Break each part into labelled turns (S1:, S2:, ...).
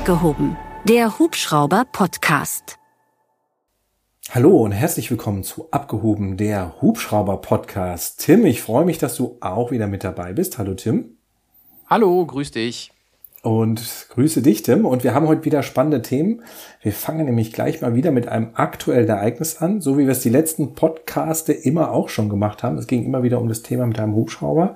S1: Abgehoben, der Hubschrauber-Podcast.
S2: Hallo und herzlich willkommen zu Abgehoben, der Hubschrauber-Podcast. Tim, ich freue mich, dass du auch wieder mit dabei bist. Hallo Tim.
S3: Hallo, grüß dich.
S2: Und grüße dich, Tim. Und wir haben heute wieder spannende Themen. Wir fangen nämlich gleich mal wieder mit einem aktuellen Ereignis an, so wie wir es die letzten Podcaste immer auch schon gemacht haben. Es ging immer wieder um das Thema mit einem Hubschrauber.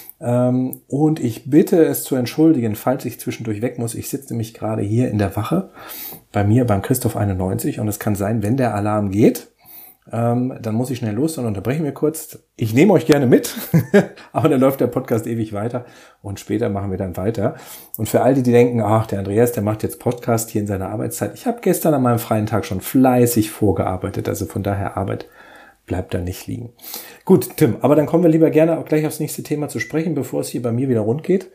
S2: Und ich bitte es zu entschuldigen, falls ich zwischendurch weg muss. Ich sitze nämlich gerade hier in der Wache bei mir beim Christoph 91 und es kann sein, wenn der Alarm geht, dann muss ich schnell los, dann unterbrechen wir kurz. Ich nehme euch gerne mit, aber dann läuft der Podcast ewig weiter und später machen wir dann weiter. Und für all die denken, ach, der Andreas, der macht jetzt Podcast hier in seiner Arbeitszeit. Ich habe gestern an meinem freien Tag schon fleißig vorgearbeitet, also von daher Arbeit bleibt da nicht liegen. Gut, Tim, aber dann kommen wir lieber gerne auch gleich aufs nächste Thema zu sprechen, bevor es hier bei mir wieder rund geht.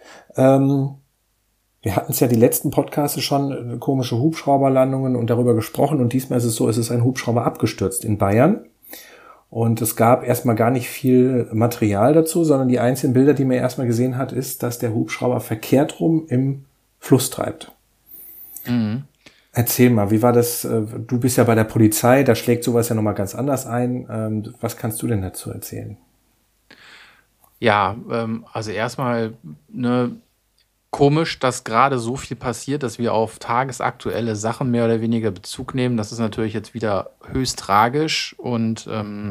S2: Wir hatten es ja die letzten Podcasts schon, komische Hubschrauberlandungen und darüber gesprochen. Und diesmal ist es so, es ist ein Hubschrauber abgestürzt in Bayern. Und es gab erstmal gar nicht viel Material dazu, sondern die einzigen Bilder, die man erstmal gesehen hat, ist, dass der Hubschrauber verkehrt rum im Fluss treibt. Mhm. Erzähl mal, wie war das? Du bist ja bei der Polizei, da schlägt sowas ja nochmal ganz anders ein. Was kannst du denn dazu erzählen?
S3: Ja, also erstmal komisch, dass gerade so viel passiert, dass wir auf tagesaktuelle Sachen mehr oder weniger Bezug nehmen. Das ist natürlich jetzt wieder höchst tragisch. Und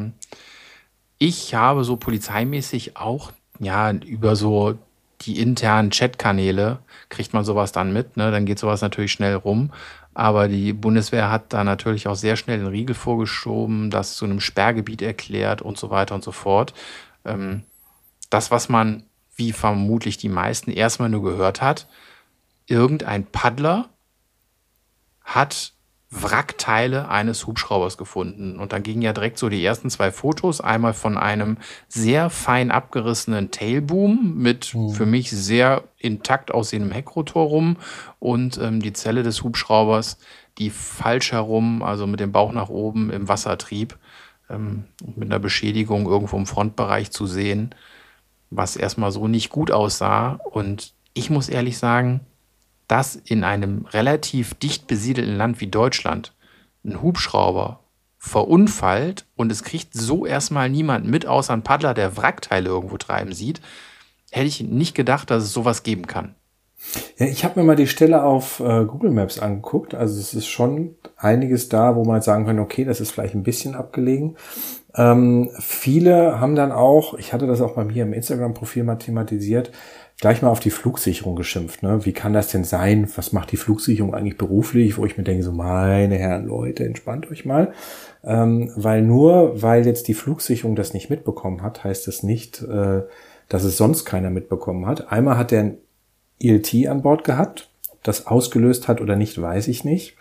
S3: ich habe so polizeimäßig auch, ja, über so die internen Chatkanäle kriegt man sowas dann mit, ne? Dann geht sowas natürlich schnell rum. Aber die Bundeswehr hat da natürlich auch sehr schnell den Riegel vorgeschoben, das zu einem Sperrgebiet erklärt und so weiter und so fort. Das, was man, wie vermutlich die meisten, erstmal nur gehört hat, irgendein Paddler hat Wrackteile eines Hubschraubers gefunden. Und dann gingen ja direkt so die ersten 2 Fotos, einmal von einem sehr fein abgerissenen Tailboom mit für mich sehr intakt aussehendem Heckrotor rum und die Zelle des Hubschraubers, die falsch herum, also mit dem Bauch nach oben im Wasser trieb, mit einer Beschädigung irgendwo im Frontbereich zu sehen, was erstmal so nicht gut aussah. Und ich muss ehrlich sagen, dass in einem relativ dicht besiedelten Land wie Deutschland ein Hubschrauber verunfallt und es kriegt so erstmal niemand mit, außer ein Paddler, der Wrackteile irgendwo treiben sieht, hätte ich nicht gedacht, dass es sowas geben kann.
S2: Ja, ich habe mir mal die Stelle auf Google Maps angeguckt. Also es ist schon einiges da, wo man sagen kann, okay, das ist vielleicht ein bisschen abgelegen. Viele haben dann auch, ich hatte das auch bei mir im Instagram-Profil mal thematisiert, gleich mal auf die Flugsicherung geschimpft. Ne? Wie kann das denn sein? Was macht die Flugsicherung eigentlich beruflich? Wo ich mir denke, so meine Herren, Leute, entspannt euch mal. Weil jetzt die Flugsicherung das nicht mitbekommen hat, heißt es nicht, dass es sonst keiner mitbekommen hat. Einmal hat der ein ELT an Bord gehabt. Ob das ausgelöst hat oder nicht, weiß ich nicht.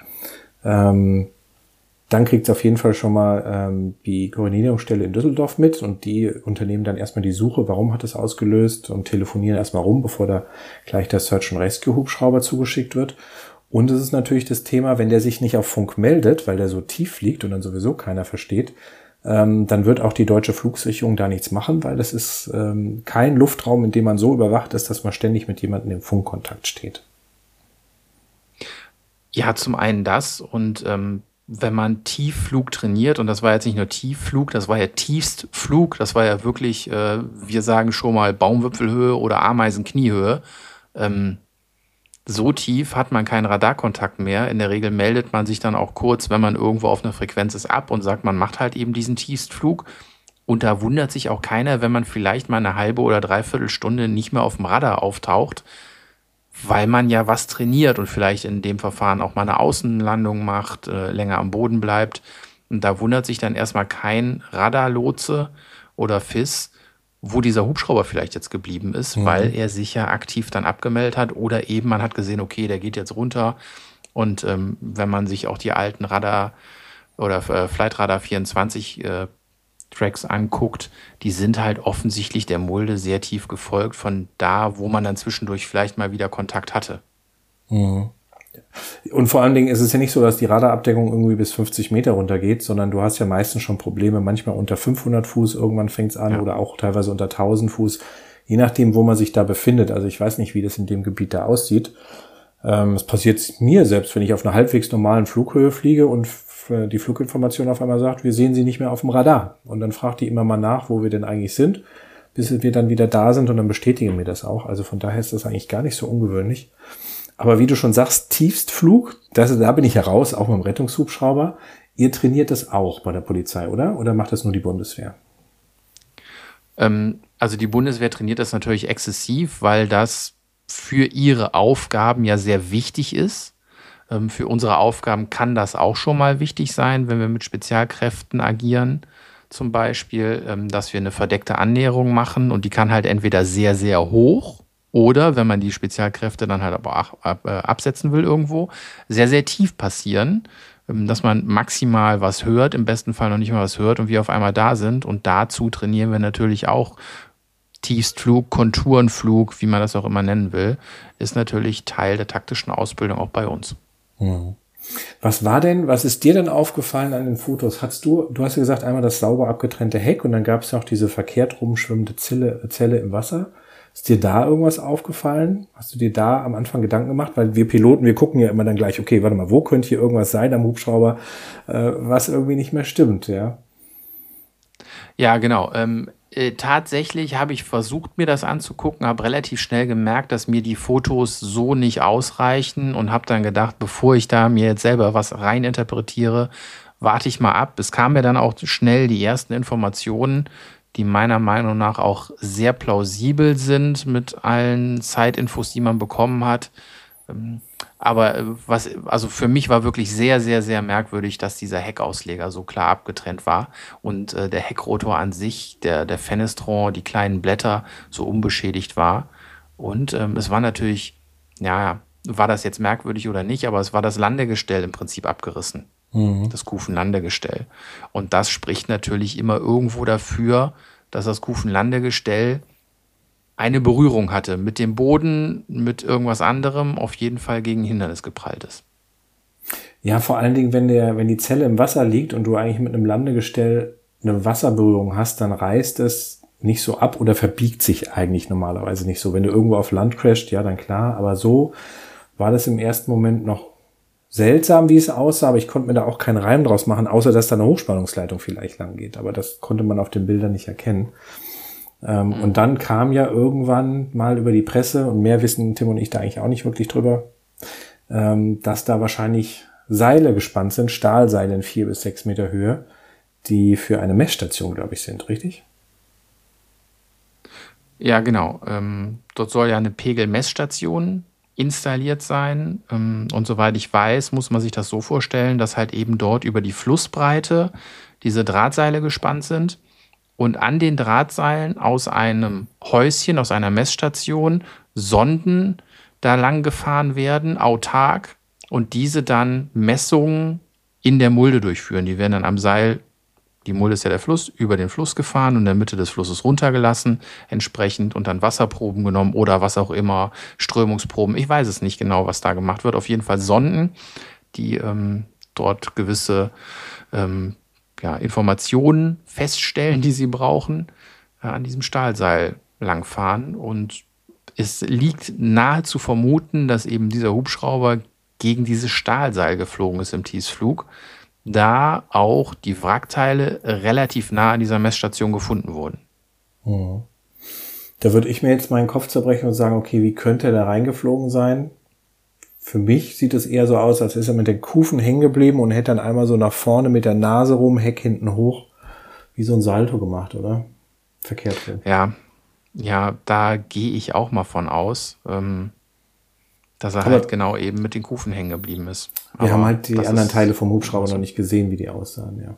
S2: Dann kriegt es auf jeden Fall schon mal die Koordinierungsstelle in Düsseldorf mit und die unternehmen dann erstmal die Suche, warum hat es ausgelöst und telefonieren erstmal rum, bevor da gleich der Search and Rescue Hubschrauber zugeschickt wird. Und es ist natürlich das Thema, wenn der sich nicht auf Funk meldet, weil der so tief fliegt und dann sowieso keiner versteht, dann wird auch die deutsche Flugsicherung da nichts machen, weil das ist kein Luftraum, in dem man so überwacht ist, dass man ständig mit jemandem im Funkkontakt steht.
S3: Ja, zum einen das und wenn man Tiefflug trainiert, und das war jetzt nicht nur Tiefflug, das war ja Tiefstflug, das war ja wirklich, wir sagen schon mal Baumwipfelhöhe oder Ameisenkniehöhe. So tief hat man keinen Radarkontakt mehr. In der Regel meldet man sich dann auch kurz, wenn man irgendwo auf einer Frequenz ist, ab und sagt, man macht halt eben diesen Tiefstflug. Und da wundert sich auch keiner, wenn man vielleicht mal eine halbe oder dreiviertel Stunde nicht mehr auf dem Radar auftaucht, weil man ja was trainiert und vielleicht in dem Verfahren auch mal eine Außenlandung macht, länger am Boden bleibt. Und da wundert sich dann erstmal kein Radarlotse oder FIS, wo dieser Hubschrauber vielleicht jetzt geblieben ist, weil er sich ja aktiv dann abgemeldet hat oder eben man hat gesehen, okay, der geht jetzt runter. Und wenn man sich auch die alten Radar oder Flightradar 24 Tracks anguckt, die sind halt offensichtlich der Mulde sehr tief gefolgt von da, wo man dann zwischendurch vielleicht mal wieder Kontakt hatte.
S2: Mhm. Und vor allen Dingen ist es ja nicht so, dass die Radarabdeckung irgendwie bis 50 Meter runtergeht, sondern du hast ja meistens schon Probleme, manchmal unter 500 Fuß, irgendwann fängt es an, oder auch teilweise unter 1000 Fuß, je nachdem, wo man sich da befindet. Also ich weiß nicht, wie das in dem Gebiet da aussieht. Es passiert mir selbst, wenn ich auf einer halbwegs normalen Flughöhe fliege und die Fluginformation auf einmal sagt, wir sehen Sie nicht mehr auf dem Radar. Und dann fragt die immer mal nach, wo wir denn eigentlich sind, bis wir dann wieder da sind und dann bestätigen wir das auch. Also von daher ist das eigentlich gar nicht so ungewöhnlich. Aber wie du schon sagst, Tiefstflug, da bin ich ja raus, auch mit dem Rettungshubschrauber. Ihr trainiert das auch bei der Polizei, oder? Oder macht das nur die Bundeswehr?
S3: Also die Bundeswehr trainiert das natürlich exzessiv, weil das für ihre Aufgaben ja sehr wichtig ist. Für unsere Aufgaben kann das auch schon mal wichtig sein, wenn wir mit Spezialkräften agieren. Zum Beispiel, dass wir eine verdeckte Annäherung machen und die kann halt entweder sehr, sehr hoch oder, wenn man die Spezialkräfte dann halt aber absetzen will irgendwo, sehr, sehr tief passieren, dass man maximal was hört, im besten Fall noch nicht mal was hört und wir auf einmal da sind. Und dazu trainieren wir natürlich auch Tiefstflug, Konturenflug, wie man das auch immer nennen will, ist natürlich Teil der taktischen Ausbildung auch bei uns.
S2: Mhm. Was ist dir denn aufgefallen an den Fotos? Du hast ja gesagt, einmal das sauber abgetrennte Heck und dann gab es noch diese verkehrt rumschwimmende Zelle im Wasser. Ist dir da irgendwas aufgefallen? Hast du dir da am Anfang Gedanken gemacht? Weil wir Piloten, wir gucken ja immer dann gleich, okay, warte mal, wo könnte hier irgendwas sein am Hubschrauber, was irgendwie nicht mehr stimmt, ja?
S3: Ja, genau. Tatsächlich habe ich versucht, mir das anzugucken, habe relativ schnell gemerkt, dass mir die Fotos so nicht ausreichen und habe dann gedacht, bevor ich da mir jetzt selber was reininterpretiere, warte ich mal ab. Es kamen mir dann auch schnell die ersten Informationen, die meiner Meinung nach auch sehr plausibel sind mit allen Zeitinfos, die man bekommen hat. Aber also für mich war wirklich sehr, sehr, sehr merkwürdig, dass dieser Heckausleger so klar abgetrennt war und der Heckrotor an sich, der Fenestron, die kleinen Blätter so unbeschädigt war. Und es war natürlich, ja, war das jetzt merkwürdig oder nicht, aber es war das Landegestell im Prinzip abgerissen. Das Kufenlandegestell. Und das spricht natürlich immer irgendwo dafür, dass das Kufenlandegestell eine Berührung hatte mit dem Boden, mit irgendwas anderem, auf jeden Fall gegen ein Hindernis geprallt ist.
S2: Ja, vor allen Dingen, wenn die Zelle im Wasser liegt und du eigentlich mit einem Landegestell eine Wasserberührung hast, dann reißt es nicht so ab oder verbiegt sich eigentlich normalerweise nicht so. Wenn du irgendwo auf Land crasht, ja, dann klar, aber so war das im ersten Moment noch seltsam, wie es aussah, aber ich konnte mir da auch keinen Reim draus machen, außer dass da eine Hochspannungsleitung vielleicht lang geht. Aber das konnte man auf den Bildern nicht erkennen. Und dann kam ja irgendwann mal über die Presse, und mehr wissen Tim und ich da eigentlich auch nicht wirklich drüber, dass da wahrscheinlich Seile gespannt sind, Stahlseile in 4 bis 6 Meter Höhe, die für eine Messstation, glaube ich, sind, richtig?
S3: Ja, genau. Dort soll ja eine Pegelmessstation installiert sein. Und soweit ich weiß, muss man sich das so vorstellen, dass halt eben dort über die Flussbreite diese Drahtseile gespannt sind und an den Drahtseilen aus einem Häuschen, aus einer Messstation, Sonden da lang gefahren werden, autark, und diese dann Messungen in der Mulde durchführen. Die werden dann am Seil, die Mulde ist ja der Fluss, über den Fluss gefahren und in der Mitte des Flusses runtergelassen, entsprechend, und dann Wasserproben genommen oder was auch immer, Strömungsproben. Ich weiß es nicht genau, was da gemacht wird. Auf jeden Fall Sonden, die dort gewisse Informationen feststellen, die sie brauchen, an diesem Stahlseil langfahren. Und es liegt nahe zu vermuten, dass eben dieser Hubschrauber gegen dieses Stahlseil geflogen ist im Tiefstflug, da auch die Wrackteile relativ nah an dieser Messstation gefunden wurden.
S2: Mhm. Da würde ich mir jetzt meinen Kopf zerbrechen und sagen, okay, wie könnte er da reingeflogen sein? Für mich sieht es eher so aus, als ist er mit den Kufen hängen geblieben und hätte dann einmal so nach vorne mit der Nase rum, Heck hinten hoch, wie so ein Salto gemacht, oder? Verkehrt rum.
S3: Ja, da gehe ich auch mal von aus, dass er halt genau eben mit den Kufen hängen geblieben ist.
S2: Wir haben halt die anderen Teile vom Hubschrauber noch nicht gesehen, wie die aussahen, ja.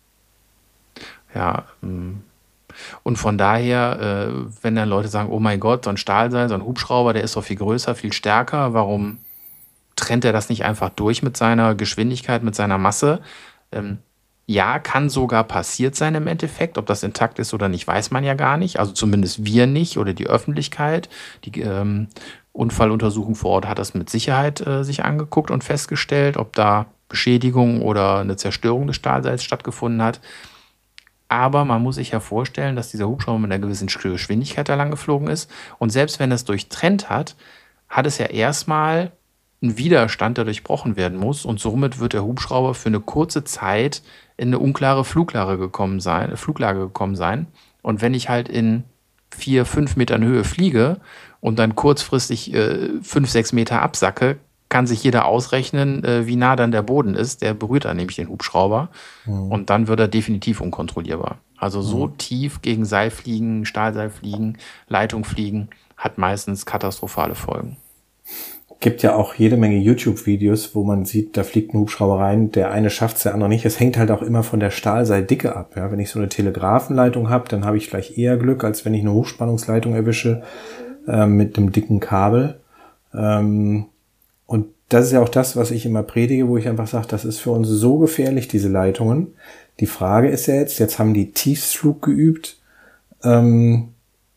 S3: Ja, und von daher, wenn dann Leute sagen, oh mein Gott, so ein Stahlseil, so ein Hubschrauber, der ist doch viel größer, viel stärker, warum trennt er das nicht einfach durch mit seiner Geschwindigkeit, mit seiner Masse? Ja, kann sogar passiert sein im Endeffekt. Ob das intakt ist oder nicht, weiß man ja gar nicht. Also zumindest wir nicht oder die Öffentlichkeit. Die Unfalluntersuchung vor Ort hat das mit Sicherheit sich angeguckt und festgestellt, ob da Beschädigung oder eine Zerstörung des Stahlseils stattgefunden hat. Aber man muss sich ja vorstellen, dass dieser Hubschrauber mit einer gewissen Geschwindigkeit da lang geflogen ist. Und selbst wenn es durchtrennt hat, hat es ja erstmal ein Widerstand, der durchbrochen werden muss. Und somit wird der Hubschrauber für eine kurze Zeit in eine unklare Fluglage gekommen sein. Und wenn ich halt in 4, 5 Metern Höhe fliege und dann kurzfristig 5, 6 Meter absacke, kann sich jeder ausrechnen, wie nah dann der Boden ist. Der berührt dann nämlich den Hubschrauber und dann wird er definitiv unkontrollierbar. Also so tief gegen Seil fliegen, Stahlseil fliegen, Leitung fliegen, hat meistens katastrophale Folgen.
S2: Gibt ja auch jede Menge YouTube-Videos, wo man sieht, da fliegt ein Hubschrauber rein, der eine schafft's, der andere nicht. Es hängt halt auch immer von der Stahlseildicke ab. Ja, wenn ich so eine Telegrafenleitung habe, dann habe ich vielleicht eher Glück, als wenn ich eine Hochspannungsleitung erwische mit einem dicken Kabel. Und das ist ja auch das, was ich immer predige, wo ich einfach sage, das ist für uns so gefährlich, diese Leitungen. Die Frage ist ja jetzt haben die Tiefstflug geübt. Macht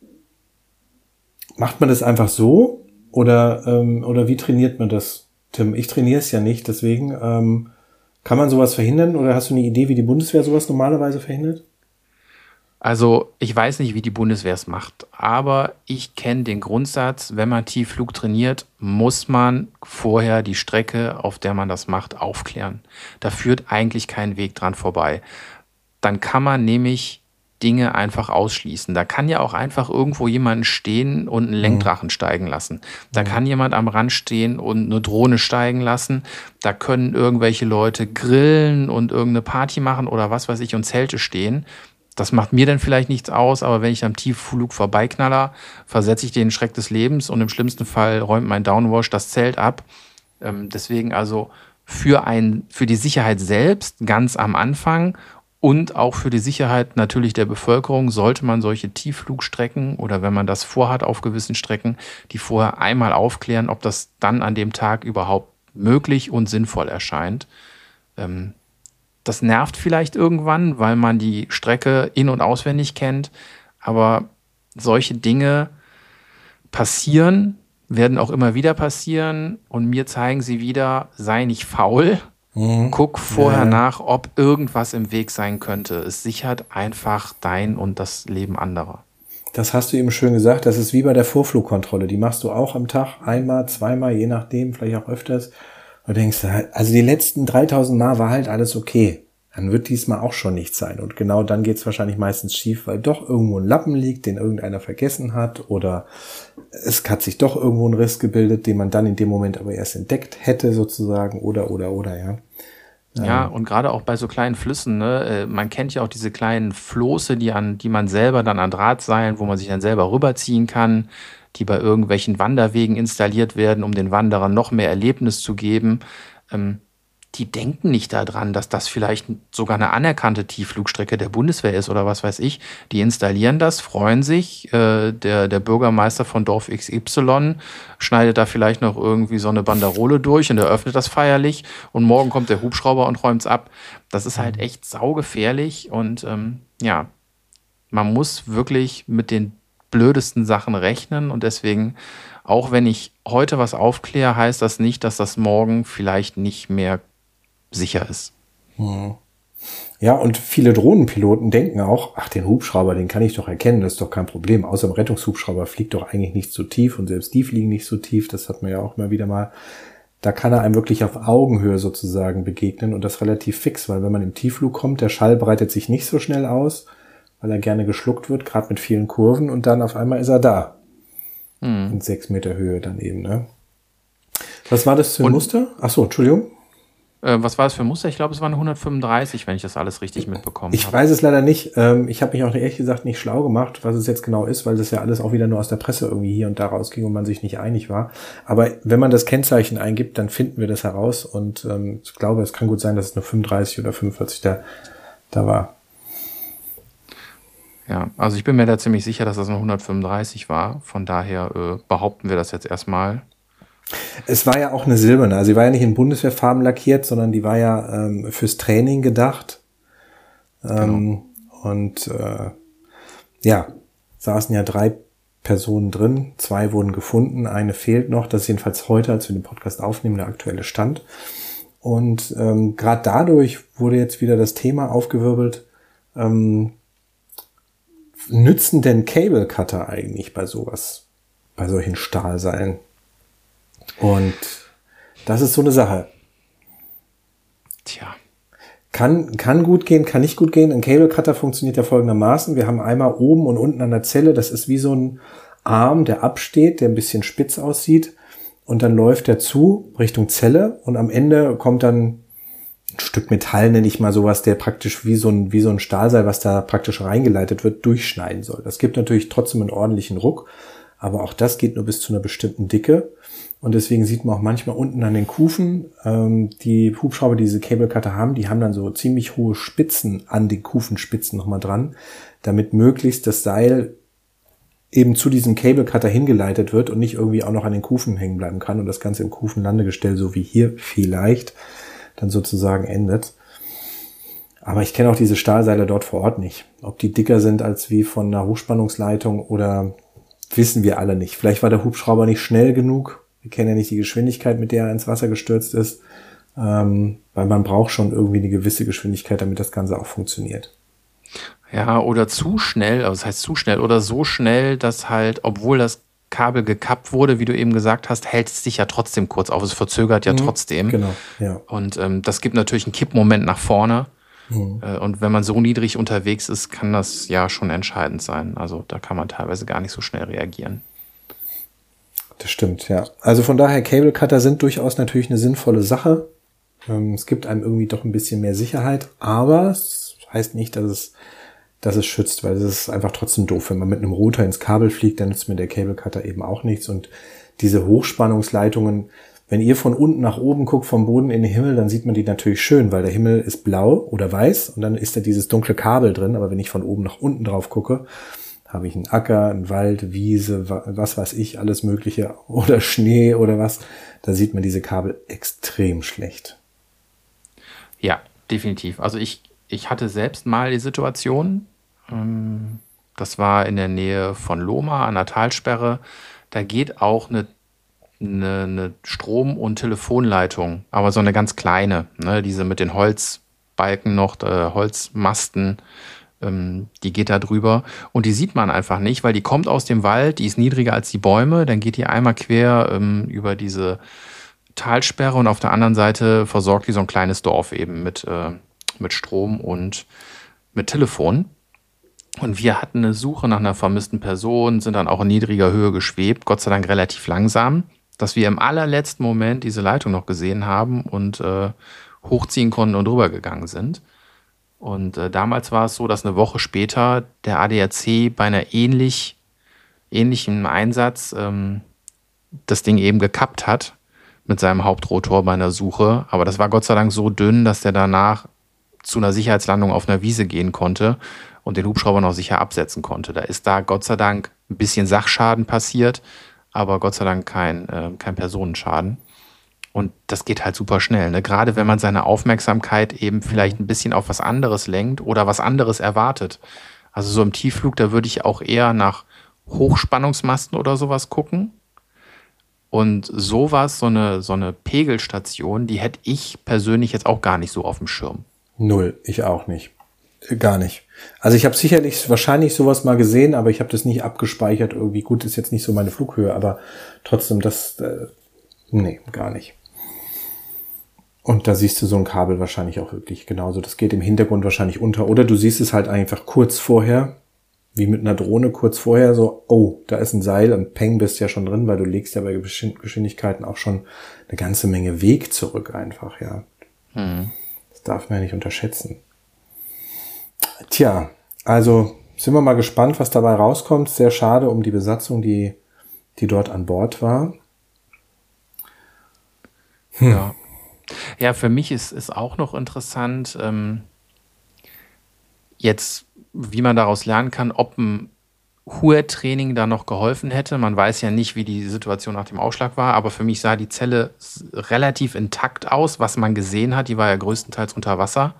S2: man das einfach so? Oder wie trainiert man das, Tim? Ich trainiere es ja nicht, deswegen kann man sowas verhindern? Oder hast du eine Idee, wie die Bundeswehr sowas normalerweise verhindert?
S3: Also ich weiß nicht, wie die Bundeswehr es macht, aber ich kenne den Grundsatz, wenn man Tiefflug trainiert, muss man vorher die Strecke, auf der man das macht, aufklären. Da führt eigentlich kein Weg dran vorbei. Dann kann man nämlich Dinge einfach ausschließen. Da kann ja auch einfach irgendwo jemand stehen und einen Lenkdrachen steigen lassen. Da kann jemand am Rand stehen und eine Drohne steigen lassen. Da können irgendwelche Leute grillen und irgendeine Party machen oder was weiß ich und Zelte stehen. Das macht mir dann vielleicht nichts aus, aber wenn ich am Tiefflug vorbeiknaller, versetze ich den Schreck des Lebens und im schlimmsten Fall räumt mein Downwash das Zelt ab. Deswegen also für die Sicherheit selbst ganz am Anfang und auch für die Sicherheit natürlich der Bevölkerung sollte man solche Tiefflugstrecken oder wenn man das vorhat auf gewissen Strecken, die vorher einmal aufklären, ob das dann an dem Tag überhaupt möglich und sinnvoll erscheint. Das nervt vielleicht irgendwann, weil man die Strecke in- und auswendig kennt, aber solche Dinge passieren, werden auch immer wieder passieren und mir zeigen sie wieder, sei nicht faul. Guck vorher nach, ob irgendwas im Weg sein könnte. Es sichert einfach dein und das Leben anderer.
S2: Das hast du eben schön gesagt. Das ist wie bei der Vorflugkontrolle. Die machst du auch am Tag einmal, zweimal, je nachdem, vielleicht auch öfters. Und denkst, also die letzten 3000 Mal war halt alles okay. Dann wird diesmal auch schon nichts sein. Und genau dann geht's wahrscheinlich meistens schief, weil doch irgendwo ein Lappen liegt, den irgendeiner vergessen hat. Oder es hat sich doch irgendwo ein Riss gebildet, den man dann in dem Moment aber erst entdeckt hätte sozusagen. Oder, ja.
S3: Ja, und gerade auch bei so kleinen Flüssen, ne, man kennt ja auch diese kleinen Floße, die man selber dann an Drahtseilen, wo man sich dann selber rüberziehen kann, die bei irgendwelchen Wanderwegen installiert werden, um den Wanderern noch mehr Erlebnis zu geben. Die denken nicht daran, dass das vielleicht sogar eine anerkannte Tiefflugstrecke der Bundeswehr ist oder was weiß ich. Die installieren das, freuen sich. Der Bürgermeister von Dorf XY schneidet da vielleicht noch irgendwie so eine Banderole durch und eröffnet das feierlich. Und morgen kommt der Hubschrauber und räumt's ab. Das ist halt echt saugefährlich und ja, man muss wirklich mit den blödesten Sachen rechnen und deswegen, auch wenn ich heute was aufkläre, heißt das nicht, dass das morgen vielleicht nicht mehr sicher ist.
S2: Ja, und viele Drohnenpiloten denken auch, ach, den Hubschrauber, den kann ich doch erkennen, das ist doch kein Problem. Außer im Rettungshubschrauber fliegt doch eigentlich nicht so tief und selbst die fliegen nicht so tief, das hat man ja auch immer wieder mal. Da kann er einem wirklich auf Augenhöhe sozusagen begegnen und das relativ fix, weil wenn man im Tiefflug kommt, der Schall breitet sich nicht so schnell aus, weil er gerne geschluckt wird, gerade mit vielen Kurven und dann auf einmal ist er da. In 6 Meter Höhe dann eben, ne? Was war das für ein Muster? Ach so, Entschuldigung.
S3: Was war das für ein Muster? Ich glaube, es war eine 135, wenn ich das alles richtig mitbekommen habe.
S2: Ich weiß es leider nicht. Ich habe mich auch ehrlich gesagt nicht schlau gemacht, was es jetzt genau ist, weil das ja alles auch wieder nur aus der Presse irgendwie hier und da rausging und man sich nicht einig war. Aber wenn man das Kennzeichen eingibt, dann finden wir das heraus und ich glaube, es kann gut sein, dass es eine 35 oder 45 da war.
S3: Ja, also ich bin mir da ziemlich sicher, dass das eine 135 war. Von daher behaupten wir das jetzt erstmal.
S2: Es war ja auch eine silberne, also sie war ja nicht in Bundeswehrfarben lackiert, sondern die war ja fürs Training gedacht. Genau. Und ja, saßen ja 3 Personen drin, 2 wurden gefunden, eine fehlt noch, das ist jedenfalls heute, als wir den Podcast aufnehmen, der aktuelle Stand. Und gerade dadurch wurde jetzt wieder das Thema aufgewirbelt, nützen denn Cable Cutter eigentlich bei sowas, bei solchen Stahlseilen? Und Das ist so eine Sache.
S3: Tja.
S2: Kann gut gehen, kann nicht gut gehen. Ein Cable Cutter funktioniert ja folgendermaßen. Wir haben einmal oben und unten an der Zelle, das ist wie so ein Arm, der absteht, der ein bisschen spitz aussieht. Und dann läuft er zu Richtung Zelle und am Ende kommt dann ein Stück Metall, nenne ich mal sowas, der praktisch wie so ein Stahlseil, was da praktisch reingeleitet wird, durchschneiden soll. Das gibt natürlich trotzdem einen ordentlichen Ruck, aber auch das geht nur bis zu einer bestimmten Dicke. Und deswegen sieht man auch manchmal unten an den Kufen, die Hubschrauber, die diese Cable Cutter haben, die haben dann so ziemlich hohe Spitzen an den Kufenspitzen nochmal dran, damit möglichst das Seil eben zu diesem Cable Cutter hingeleitet wird und nicht irgendwie auch noch an den Kufen hängen bleiben kann und das Ganze im Kufenlandegestell, so wie hier vielleicht, dann sozusagen endet. Aber ich kenne auch diese Stahlseile dort vor Ort nicht. Ob die dicker sind als wie von einer Hochspannungsleitung oder wissen wir alle nicht. Vielleicht war der Hubschrauber nicht schnell genug. Wir kennen ja nicht die Geschwindigkeit, mit der er ins Wasser gestürzt ist. Weil man braucht schon irgendwie eine gewisse Geschwindigkeit, damit das Ganze auch funktioniert.
S3: Ja, oder zu schnell, also das heißt zu schnell oder so schnell, dass halt, obwohl das Kabel gekappt wurde, wie du eben gesagt hast, hält es sich ja trotzdem kurz auf. Es verzögert ja trotzdem.
S2: Genau, ja.
S3: Und das gibt natürlich einen Kippmoment nach vorne. Und wenn man so niedrig unterwegs ist, kann das ja schon entscheidend sein. Also da kann man teilweise gar nicht so schnell reagieren.
S2: Das stimmt, ja. Also von daher, Cable Cutter sind durchaus natürlich eine sinnvolle Sache. Es gibt einem irgendwie doch ein bisschen mehr Sicherheit, aber es heißt nicht, dass es schützt, weil es ist einfach trotzdem doof. Wenn man mit einem Router ins Kabel fliegt, dann nützt mir der Cable Cutter eben auch nichts. Und diese Hochspannungsleitungen, wenn ihr von unten nach oben guckt, vom Boden in den Himmel, dann sieht man die natürlich schön, weil der Himmel ist blau oder weiß und dann ist da dieses dunkle Kabel drin. Aber wenn ich von oben nach unten drauf gucke, habe ich einen Acker, einen Wald, Wiese, was weiß ich, alles Mögliche oder Schnee oder was. Da sieht man diese Kabel extrem schlecht.
S3: Ja, definitiv. Also ich hatte selbst mal die Situation, das war in der Nähe von Lohmar an der Talsperre. Da geht auch eine Strom- und Telefonleitung, aber so eine ganz kleine, ne, diese mit den Holzbalken noch, Holzmasten, die geht da drüber und die sieht man einfach nicht, weil die kommt aus dem Wald, die ist niedriger als die Bäume, dann geht die einmal quer über diese Talsperre und auf der anderen Seite versorgt die so ein kleines Dorf eben mit Strom und mit Telefon. Und wir hatten eine Suche nach einer vermissten Person, sind dann auch in niedriger Höhe geschwebt, Gott sei Dank relativ langsam, dass wir im allerletzten Moment diese Leitung noch gesehen haben und hochziehen konnten und rübergegangen sind. Und damals war es so, dass eine Woche später der ADAC bei einer ähnlichen Einsatz das Ding eben gekappt hat mit seinem Hauptrotor bei einer Suche. Aber das war Gott sei Dank so dünn, dass der danach zu einer Sicherheitslandung auf einer Wiese gehen konnte und den Hubschrauber noch sicher absetzen konnte. Da ist da Gott sei Dank ein bisschen Sachschaden passiert, aber Gott sei Dank kein Personenschaden. Und das geht halt super schnell, ne? Gerade wenn man seine Aufmerksamkeit eben vielleicht ein bisschen auf was anderes lenkt oder was anderes erwartet. Also so im Tiefflug, da würde ich auch eher nach Hochspannungsmasten oder sowas gucken. Und sowas, so eine Pegelstation, die hätte ich persönlich jetzt auch gar nicht so auf dem Schirm.
S2: Null, ich auch nicht. Gar nicht. Also ich habe wahrscheinlich sowas mal gesehen, aber ich habe das nicht abgespeichert. Irgendwie gut, ist jetzt nicht so meine Flughöhe, aber trotzdem nee, gar nicht. Und da siehst du so ein Kabel wahrscheinlich auch wirklich genauso. Das geht im Hintergrund wahrscheinlich unter. Oder du siehst es halt einfach kurz vorher, wie mit einer Drohne kurz vorher, so, oh, da ist ein Seil und peng, bist ja schon drin, weil du legst ja bei Geschwindigkeiten auch schon eine ganze Menge Weg zurück einfach, ja. Das darf man ja nicht unterschätzen. Tja, also sind wir mal gespannt, was dabei rauskommt. Sehr schade um die Besatzung, die dort an Bord war.
S3: Ja, für mich ist auch noch interessant, jetzt, wie man daraus lernen kann, ob ein HUET-Training da noch geholfen hätte. Man weiß ja nicht, wie die Situation nach dem Ausschlag war, aber für mich sah die Zelle relativ intakt aus, was man gesehen hat. Die war ja größtenteils unter Wasser.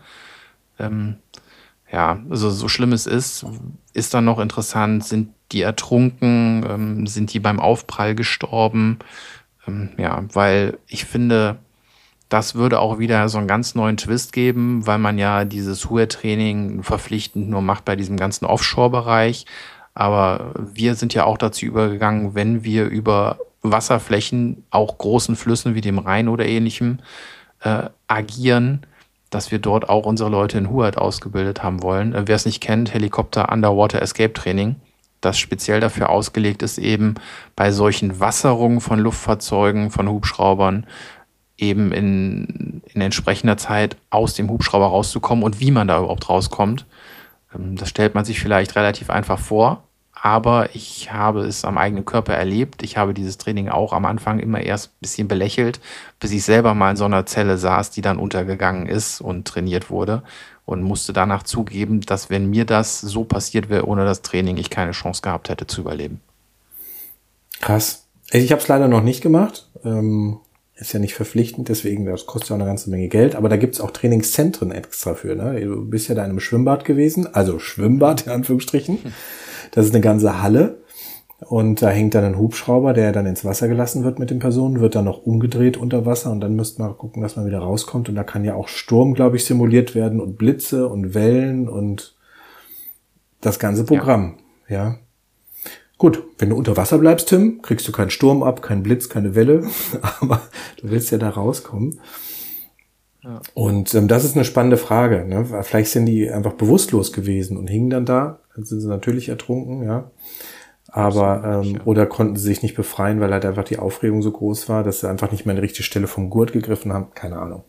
S3: Also so schlimm es ist dann noch interessant, sind die ertrunken, sind die beim Aufprall gestorben? Weil ich finde, das würde auch wieder so einen ganz neuen Twist geben, weil man ja dieses HUET-Training verpflichtend nur macht bei diesem ganzen Offshore-Bereich. Aber wir sind ja auch dazu übergegangen, wenn wir über Wasserflächen, auch großen Flüssen wie dem Rhein oder ähnlichem, agieren, dass wir dort auch unsere Leute in Huat ausgebildet haben wollen. Wer es nicht kennt, Helikopter Underwater Escape Training, das speziell dafür ausgelegt ist, eben bei solchen Wasserungen von Luftfahrzeugen, von Hubschraubern, eben in entsprechender Zeit aus dem Hubschrauber rauszukommen und wie man da überhaupt rauskommt. Das stellt man sich vielleicht relativ einfach vor, aber ich habe es am eigenen Körper erlebt. Ich habe dieses Training auch am Anfang immer erst ein bisschen belächelt, bis ich selber mal in so einer Zelle saß, die dann untergegangen ist und trainiert wurde und musste danach zugeben, dass wenn mir das so passiert wäre ohne das Training, ich keine Chance gehabt hätte zu überleben.
S2: Krass. Ich habe es leider noch nicht gemacht. Ist ja nicht verpflichtend, deswegen, das kostet ja auch eine ganze Menge Geld, aber da gibt's auch Trainingszentren extra für, ne? Du bist ja da in einem Schwimmbad gewesen, also Schwimmbad in Anführungsstrichen. Das ist eine ganze Halle und da hängt dann ein Hubschrauber, der dann ins Wasser gelassen wird mit den Personen, wird dann noch umgedreht unter Wasser und dann müsste man gucken, dass man wieder rauskommt und da kann ja auch Sturm, glaube ich, simuliert werden und Blitze und Wellen und das ganze Programm, ja. Gut, wenn du unter Wasser bleibst, Tim, kriegst du keinen Sturm ab, keinen Blitz, keine Welle, aber du willst ja da rauskommen. Ja. Und das ist eine spannende Frage, ne? Vielleicht sind die einfach bewusstlos gewesen und hingen dann da, dann sind sie natürlich ertrunken, ja. Aber oder konnten sie sich nicht befreien, weil halt einfach die Aufregung so groß war, dass sie einfach nicht mehr an die richtige Stelle vom Gurt gegriffen haben. Keine Ahnung.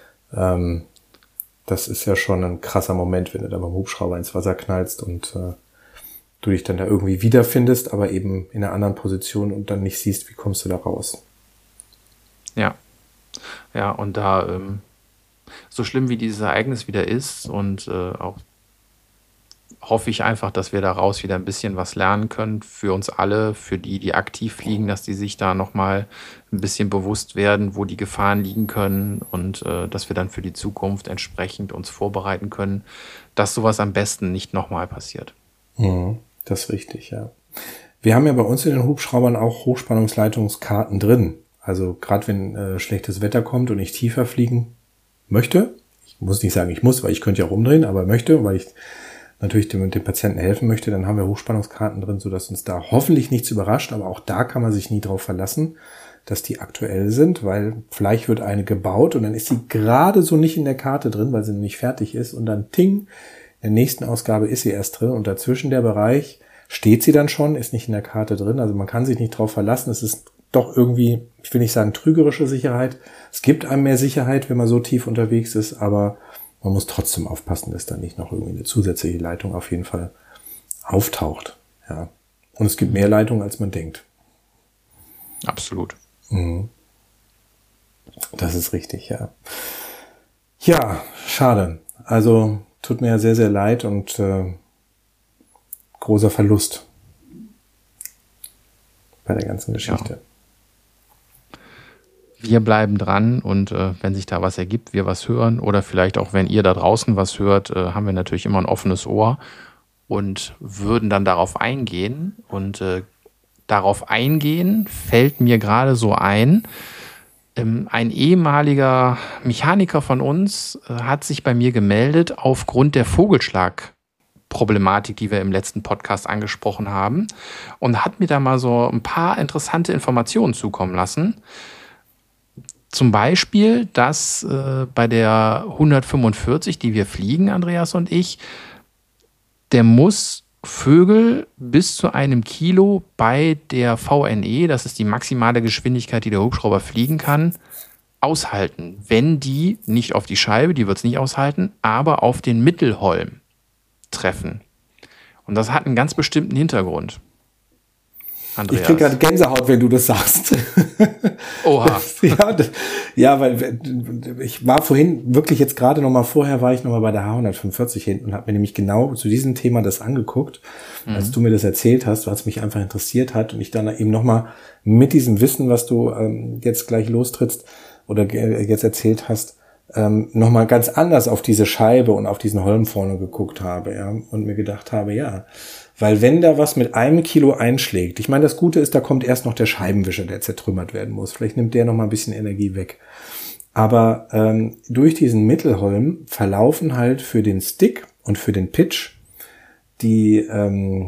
S2: Das ist ja schon ein krasser Moment, wenn du da beim Hubschrauber ins Wasser knallst und du dich dann da irgendwie wiederfindest, aber eben in einer anderen Position und dann nicht siehst, wie kommst du da raus.
S3: Ja. Ja, und da, so schlimm wie dieses Ereignis wieder ist und auch hoffe ich einfach, dass wir daraus wieder ein bisschen was lernen können für uns alle, für die, die aktiv fliegen, dass die sich da nochmal ein bisschen bewusst werden, wo die Gefahren liegen können und dass wir dann für die Zukunft entsprechend uns vorbereiten können, dass sowas am besten nicht nochmal passiert.
S2: Mhm. Das ist richtig, ja. Wir haben ja bei uns in den Hubschraubern auch Hochspannungsleitungskarten drin. Also gerade wenn schlechtes Wetter kommt und ich tiefer fliegen möchte, ich muss nicht sagen, ich muss, weil ich könnte ja auch umdrehen, aber möchte, weil ich natürlich dem Patienten helfen möchte, dann haben wir Hochspannungskarten drin, sodass uns da hoffentlich nichts überrascht, aber auch da kann man sich nie drauf verlassen, dass die aktuell sind, weil vielleicht wird eine gebaut und dann ist sie gerade so nicht in der Karte drin, weil sie noch nicht fertig ist und dann ting, in der nächsten Ausgabe ist sie erst drin und dazwischen der Bereich steht sie dann schon, ist nicht in der Karte drin. Also man kann sich nicht drauf verlassen. Es ist doch irgendwie, ich will nicht sagen trügerische Sicherheit. Es gibt einem mehr Sicherheit, wenn man so tief unterwegs ist, aber man muss trotzdem aufpassen, dass da nicht noch irgendwie eine zusätzliche Leitung auf jeden Fall auftaucht. Ja. Und es gibt mehr Leitungen, als man denkt.
S3: Absolut.
S2: Mhm. Das ist richtig, ja. Ja, schade. Also tut mir ja sehr, sehr leid und großer Verlust bei der ganzen Geschichte.
S3: Ja. Wir bleiben dran und wenn sich da was ergibt, wir was hören oder vielleicht auch, wenn ihr da draußen was hört, haben wir natürlich immer ein offenes Ohr und würden dann darauf eingehen. Und darauf eingehen fällt mir gerade so ein, ein ehemaliger Mechaniker von uns hat sich bei mir gemeldet aufgrund der Vogelschlag-Problematik, die wir im letzten Podcast angesprochen haben und hat mir da mal so ein paar interessante Informationen zukommen lassen. Zum Beispiel, dass bei der 145, die wir fliegen, Andreas und ich, der muss Vögel bis zu 1 Kilo bei der VNE, das ist die maximale Geschwindigkeit, die der Hubschrauber fliegen kann, aushalten. Wenn die nicht auf die Scheibe, die wird es nicht aushalten, aber auf den Mittelholm treffen. Und das hat einen ganz bestimmten Hintergrund. Andreas.
S2: Ich kriege gerade Gänsehaut, wenn du das sagst.
S3: Oha.
S2: Ja, weil ich war vorhin, wirklich jetzt gerade noch mal vorher, war ich noch mal bei der H145 hinten und habe mir nämlich genau zu diesem Thema das angeguckt, als du mir das erzählt hast, was mich einfach interessiert hat und ich dann eben noch mal mit diesem Wissen, was du jetzt gleich lostrittst oder jetzt erzählt hast, noch mal ganz anders auf diese Scheibe und auf diesen Holm vorne geguckt habe, ja, und mir gedacht habe, ja, weil wenn da was mit 1 Kilo einschlägt, ich meine, das Gute ist, da kommt erst noch der Scheibenwischer, der zertrümmert werden muss. Vielleicht nimmt der noch mal ein bisschen Energie weg. Aber durch diesen Mittelholm verlaufen halt für den Stick und für den Pitch die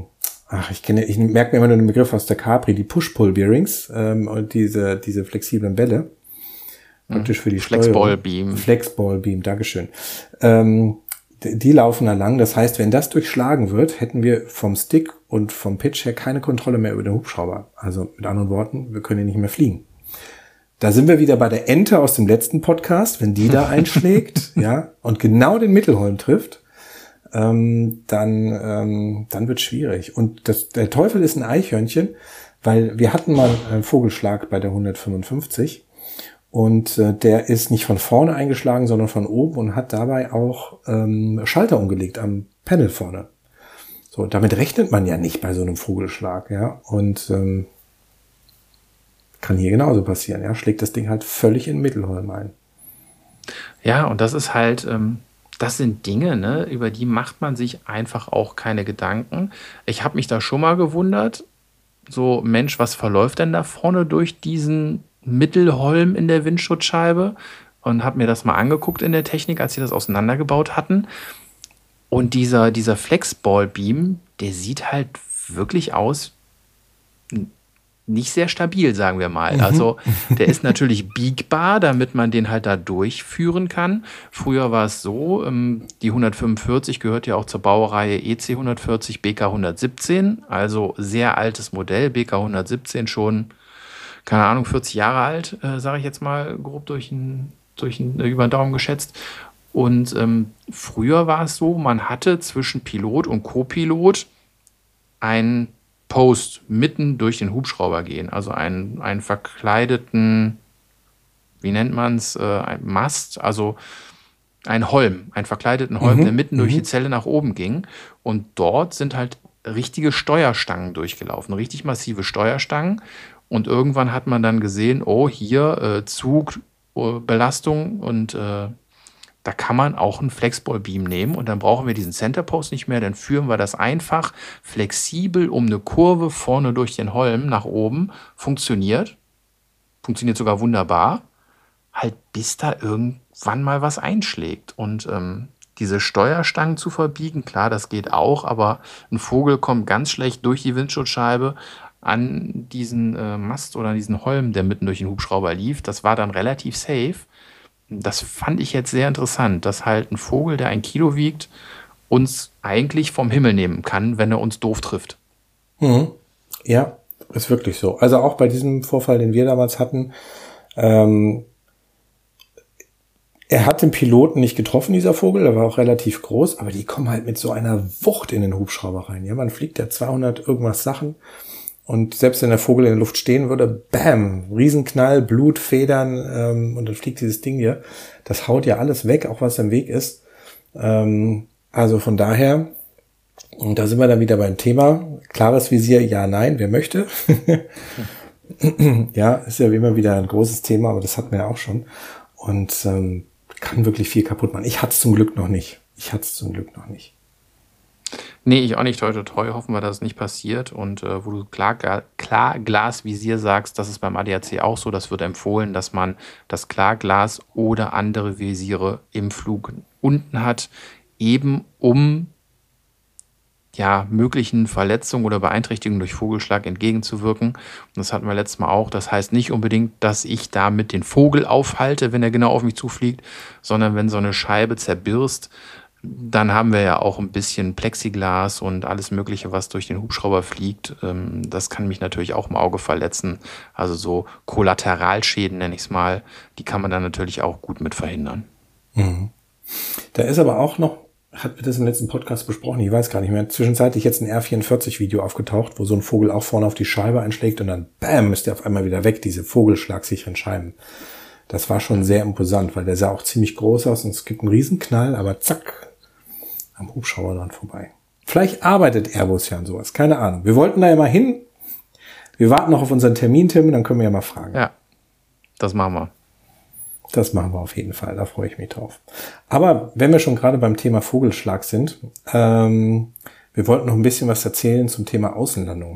S2: ich merke mir immer nur den Begriff aus der Capri, die Push-Pull-Bearings und diese flexiblen Bälle. Praktisch für die
S3: Flexball-Beam.
S2: Flexball-Beam, Dankeschön. Die laufen da lang. Das heißt, wenn das durchschlagen wird, hätten wir vom Stick und vom Pitch her keine Kontrolle mehr über den Hubschrauber. Also mit anderen Worten, wir können nicht mehr fliegen. Da sind wir wieder bei der Ente aus dem letzten Podcast. Wenn die da einschlägt, ja, und genau den Mittelholm trifft, dann wird schwierig. Und der Teufel ist ein Eichhörnchen, weil wir hatten mal einen Vogelschlag bei der 155 und der ist nicht von vorne eingeschlagen, sondern von oben und hat dabei auch Schalter umgelegt am Panel vorne. So, damit rechnet man ja nicht bei so einem Vogelschlag, ja, und kann hier genauso passieren, ja, schlägt das Ding halt völlig in den Mittelholm ein.
S3: Ja, und das ist halt, das sind Dinge, ne, über die macht man sich einfach auch keine Gedanken. Ich habe mich da schon mal gewundert, so, Mensch, was verläuft denn da vorne durch diesen Mittelholm in der Windschutzscheibe? Und habe mir das mal angeguckt in der Technik, als sie das auseinandergebaut hatten. Und dieser Flexball-Beam, der sieht halt wirklich aus, nicht sehr stabil, sagen wir mal. Also der ist natürlich biegbar, damit man den halt da durchführen kann. Früher war es so, die 145 gehört ja auch zur Baureihe EC 140 BK 117, also sehr altes Modell, BK 117 schon, keine Ahnung, 40 Jahre alt, sage ich jetzt mal grob über den Daumen geschätzt. Und früher war es so, man hatte zwischen Pilot und Co-Pilot ein Post mitten durch den Hubschrauber gehen, also einen verkleideten, wie nennt man es, ein Mast, also einen verkleideten Holm, der mitten durch die Zelle nach oben ging. Und dort sind halt richtige Steuerstangen durchgelaufen, richtig massive Steuerstangen. Und irgendwann hat man dann gesehen, oh, hier Zugbelastung und da kann man auch einen Flexball-Beam nehmen und dann brauchen wir diesen Centerpost nicht mehr, dann führen wir das einfach flexibel um eine Kurve vorne durch den Holm nach oben. Funktioniert sogar wunderbar, halt bis da irgendwann mal was einschlägt. Und diese Steuerstangen zu verbiegen, klar, das geht auch, aber ein Vogel kommt ganz schlecht durch die Windschutzscheibe an diesen Mast oder diesen Holm, der mitten durch den Hubschrauber lief. Das war dann relativ safe. Das fand ich jetzt sehr interessant, dass halt ein Vogel, der 1 Kilo wiegt, uns eigentlich vom Himmel nehmen kann, wenn er uns doof trifft.
S2: Ja, ist wirklich so. Also auch bei diesem Vorfall, den wir damals hatten, er hat den Piloten nicht getroffen, dieser Vogel, der war auch relativ groß, aber die kommen halt mit so einer Wucht in den Hubschrauber rein. Ja, man fliegt ja 200 irgendwas Sachen. Und selbst wenn der Vogel in der Luft stehen würde, bam, Riesenknall, Blut, Federn und dann fliegt dieses Ding hier. Das haut ja alles weg, auch was im Weg ist. Also von daher, und da sind wir dann wieder beim Thema, klares Visier, ja, nein, wer möchte. Ja, ist ja immer wieder ein großes Thema, aber das hatten wir ja auch schon. Und kann wirklich viel kaputt machen. Ich hatte es zum Glück noch nicht.
S3: Nee, ich auch nicht. Toi, toi, toi. Hoffen wir, dass es nicht passiert. Und wo du klar Glasvisier sagst, das ist beim ADAC auch so. Das wird empfohlen, dass man das Klarglas oder andere Visiere im Flug unten hat, eben um möglichen Verletzungen oder Beeinträchtigungen durch Vogelschlag entgegenzuwirken. Und das hatten wir letztes Mal auch. Das heißt nicht unbedingt, dass ich damit den Vogel aufhalte, wenn er genau auf mich zufliegt, sondern wenn so eine Scheibe zerbirst, dann haben wir ja auch ein bisschen Plexiglas und alles Mögliche, was durch den Hubschrauber fliegt. Das kann mich natürlich auch im Auge verletzen. Also so Kollateralschäden, nenne ich es mal, die kann man dann natürlich auch gut mit verhindern.
S2: Da ist aber auch noch, hatten wir das im letzten Podcast besprochen, ich weiß gar nicht mehr, zwischenzeitlich jetzt ein R44-Video aufgetaucht, wo so ein Vogel auch vorne auf die Scheibe einschlägt und dann bam, ist der auf einmal wieder weg, diese vogelschlagsicheren Scheiben. Das war schon sehr imposant, weil der sah auch ziemlich groß aus und es gibt einen Riesenknall, aber zack, am Hubschrauber dran vorbei. Vielleicht arbeitet Airbus ja an sowas, keine Ahnung. Wir wollten da ja mal hin. Wir warten noch auf unseren Termin, Tim, dann können wir ja mal fragen.
S3: Ja, das machen wir.
S2: Das machen wir auf jeden Fall, da freue ich mich drauf. Aber wenn wir schon gerade beim Thema Vogelschlag sind, wir wollten noch ein bisschen was erzählen zum Thema Außenlandung.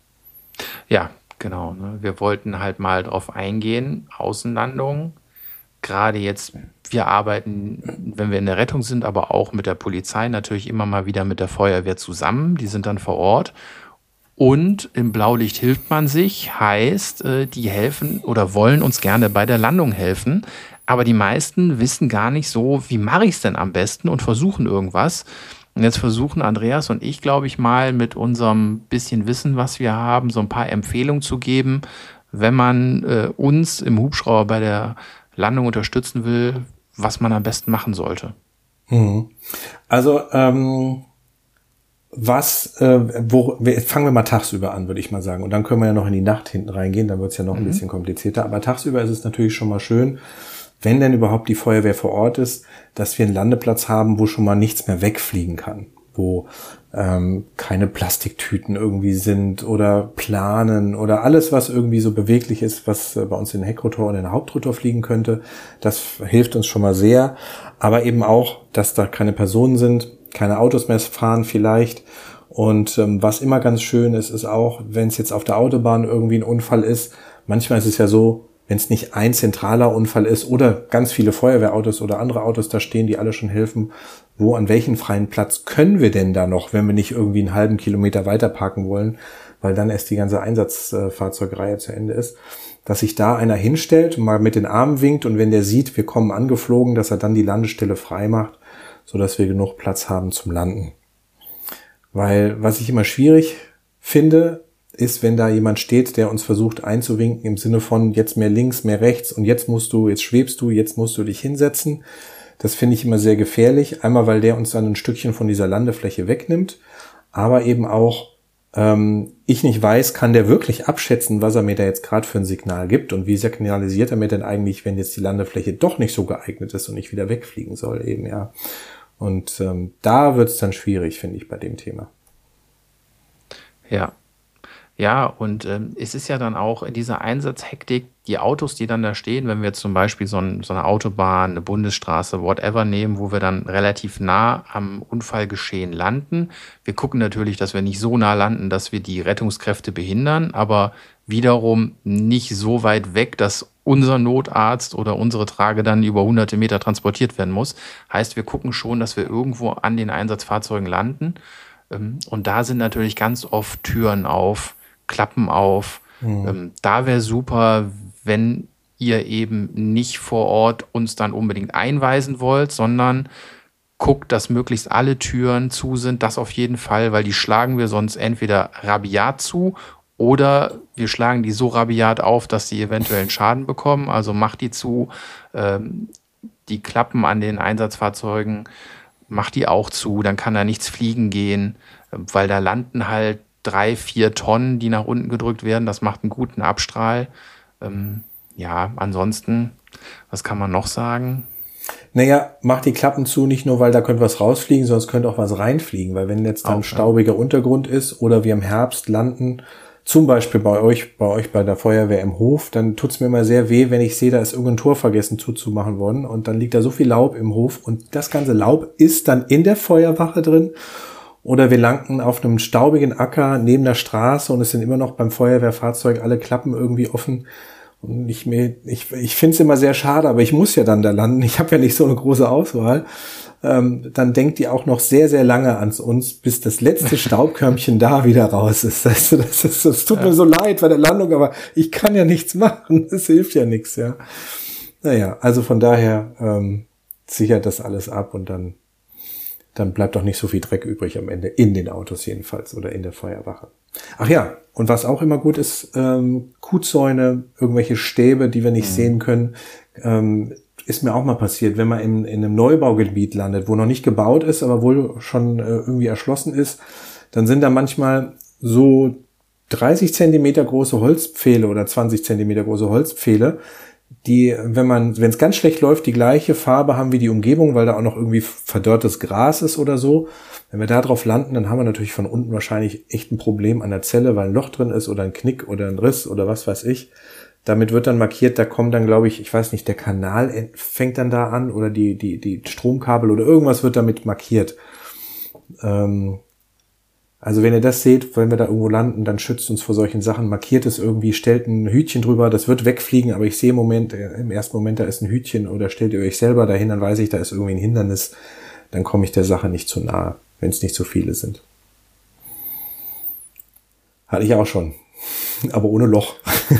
S3: Ja, genau. Ne? Wir wollten halt mal drauf eingehen, Außenlandung. gerade jetzt, wir arbeiten, wenn wir in der Rettung sind, aber auch mit der Polizei, natürlich immer mal wieder mit der Feuerwehr zusammen. Die sind dann vor Ort. Und im Blaulicht hilft man sich, heißt, die helfen oder wollen uns gerne bei der Landung helfen. Aber die meisten wissen gar nicht so, wie mache ich es denn am besten und versuchen irgendwas. Und jetzt versuchen Andreas und ich, glaube ich, mal mit unserem bisschen Wissen, was wir haben, so ein paar Empfehlungen zu geben, wenn man uns im Hubschrauber bei der Landung unterstützen will, was man am besten machen sollte.
S2: Also fangen wir mal tagsüber an, würde ich mal sagen. Und dann können wir ja noch in die Nacht hinten reingehen, dann wird es ja noch ein bisschen komplizierter. Aber tagsüber ist es natürlich schon mal schön, wenn denn überhaupt die Feuerwehr vor Ort ist, dass wir einen Landeplatz haben, wo schon mal nichts mehr wegfliegen kann. Wo keine Plastiktüten irgendwie sind oder Planen oder alles, was irgendwie so beweglich ist, was bei uns in den Heckrotor und in den Hauptrotor fliegen könnte. Das hilft uns schon mal sehr. Aber eben auch, dass da keine Personen sind, keine Autos mehr fahren vielleicht. Und was immer ganz schön ist, ist auch, wenn es jetzt auf der Autobahn irgendwie ein Unfall ist, manchmal ist es ja so, wenn es nicht ein zentraler Unfall ist oder ganz viele Feuerwehrautos oder andere Autos da stehen, die alle schon helfen, an welchen freien Platz können wir denn da noch, wenn wir nicht irgendwie einen halben Kilometer weiter parken wollen, weil dann erst die ganze Einsatzfahrzeugreihe zu Ende ist, dass sich da einer hinstellt und mal mit den Armen winkt und wenn der sieht, wir kommen angeflogen, dass er dann die Landestelle frei macht, sodass wir genug Platz haben zum Landen. Weil was ich immer schwierig finde, ist, wenn da jemand steht, der uns versucht einzuwinken im Sinne von jetzt mehr links, mehr rechts und jetzt schwebst du, jetzt musst du dich hinsetzen. Das finde ich immer sehr gefährlich. Einmal, weil der uns dann ein Stückchen von dieser Landefläche wegnimmt, aber eben auch, ich nicht weiß, kann der wirklich abschätzen, was er mir da jetzt gerade für ein Signal gibt und wie signalisiert er mir denn eigentlich, wenn jetzt die Landefläche doch nicht so geeignet ist und ich wieder wegfliegen soll eben, ja. Und da wird es dann schwierig, finde ich, bei dem Thema.
S3: Ja. Ja, und es ist ja dann auch in dieser Einsatzhektik, die Autos, die dann da stehen, wenn wir jetzt zum Beispiel so eine Autobahn, eine Bundesstraße, whatever nehmen, wo wir dann relativ nah am Unfallgeschehen landen. Wir gucken natürlich, dass wir nicht so nah landen, dass wir die Rettungskräfte behindern, aber wiederum nicht so weit weg, dass unser Notarzt oder unsere Trage dann über hunderte Meter transportiert werden muss. Heißt, wir gucken schon, dass wir irgendwo an den Einsatzfahrzeugen landen. Und da sind natürlich ganz oft Türen auf, Klappen auf. Da wäre super, wenn ihr eben nicht vor Ort uns dann unbedingt einweisen wollt, sondern guckt, dass möglichst alle Türen zu sind. Das auf jeden Fall, weil die schlagen wir sonst entweder rabiat zu oder wir schlagen die so rabiat auf, dass sie eventuell einen Schaden bekommen. Also macht die zu. Die Klappen an den Einsatzfahrzeugen, macht die auch zu. Dann kann da nichts fliegen gehen, weil da landen halt 3-4 Tonnen, die nach unten gedrückt werden. Das macht einen guten Abstrahl. Ja, ansonsten, was kann man noch sagen?
S2: Naja, macht die Klappen zu, nicht nur, weil da könnte was rausfliegen, sondern es könnte auch was reinfliegen. Weil wenn jetzt dann staubiger Untergrund ist oder wir im Herbst landen, zum Beispiel bei euch bei der Feuerwehr im Hof, dann tut's mir immer sehr weh, wenn ich sehe, da ist irgendein Tor vergessen zuzumachen worden und dann liegt da so viel Laub im Hof und das ganze Laub ist dann in der Feuerwache drin. Oder wir landen auf einem staubigen Acker neben der Straße und es sind immer noch beim Feuerwehrfahrzeug alle Klappen irgendwie offen. Und ich finde es immer sehr schade, aber ich muss ja dann da landen. Ich habe ja nicht so eine große Auswahl. Dann denkt die auch noch sehr, sehr lange an uns, bis das letzte Staubkörnchen da wieder raus ist. Das tut mir so leid bei der Landung, aber ich kann ja nichts machen. Es hilft ja nichts, ja. Naja, also von daher sichert das alles ab und dann bleibt auch nicht so viel Dreck übrig am Ende, in den Autos jedenfalls oder in der Feuerwache. Ach ja, und was auch immer gut ist, Kuhzäune, irgendwelche Stäbe, die wir nicht sehen können, ist mir auch mal passiert, wenn man in einem Neubaugebiet landet, wo noch nicht gebaut ist, aber wohl schon irgendwie erschlossen ist, dann sind da manchmal so 30 Zentimeter große Holzpfähle oder 20 Zentimeter große Holzpfähle, die, wenn es ganz schlecht läuft, die gleiche Farbe haben wie die Umgebung, weil da auch noch irgendwie verdörrtes Gras ist oder so. Wenn wir da drauf landen, dann haben wir natürlich von unten wahrscheinlich echt ein Problem an der Zelle, weil ein Loch drin ist oder ein Knick oder ein Riss oder was weiß ich. Damit wird dann markiert, da kommen dann, glaube ich weiß nicht, der Kanal fängt dann da an oder die Stromkabel oder irgendwas wird damit markiert. Also Also wenn ihr das seht, wenn wir da irgendwo landen, dann schützt uns vor solchen Sachen, markiert es irgendwie, stellt ein Hütchen drüber, das wird wegfliegen, aber ich sehe im ersten Moment, da ist ein Hütchen, oder stellt ihr euch selber dahin, dann weiß ich, da ist irgendwie ein Hindernis, dann komme ich der Sache nicht zu nahe, wenn es nicht so viele sind. Hatte ich auch schon, aber ohne Loch.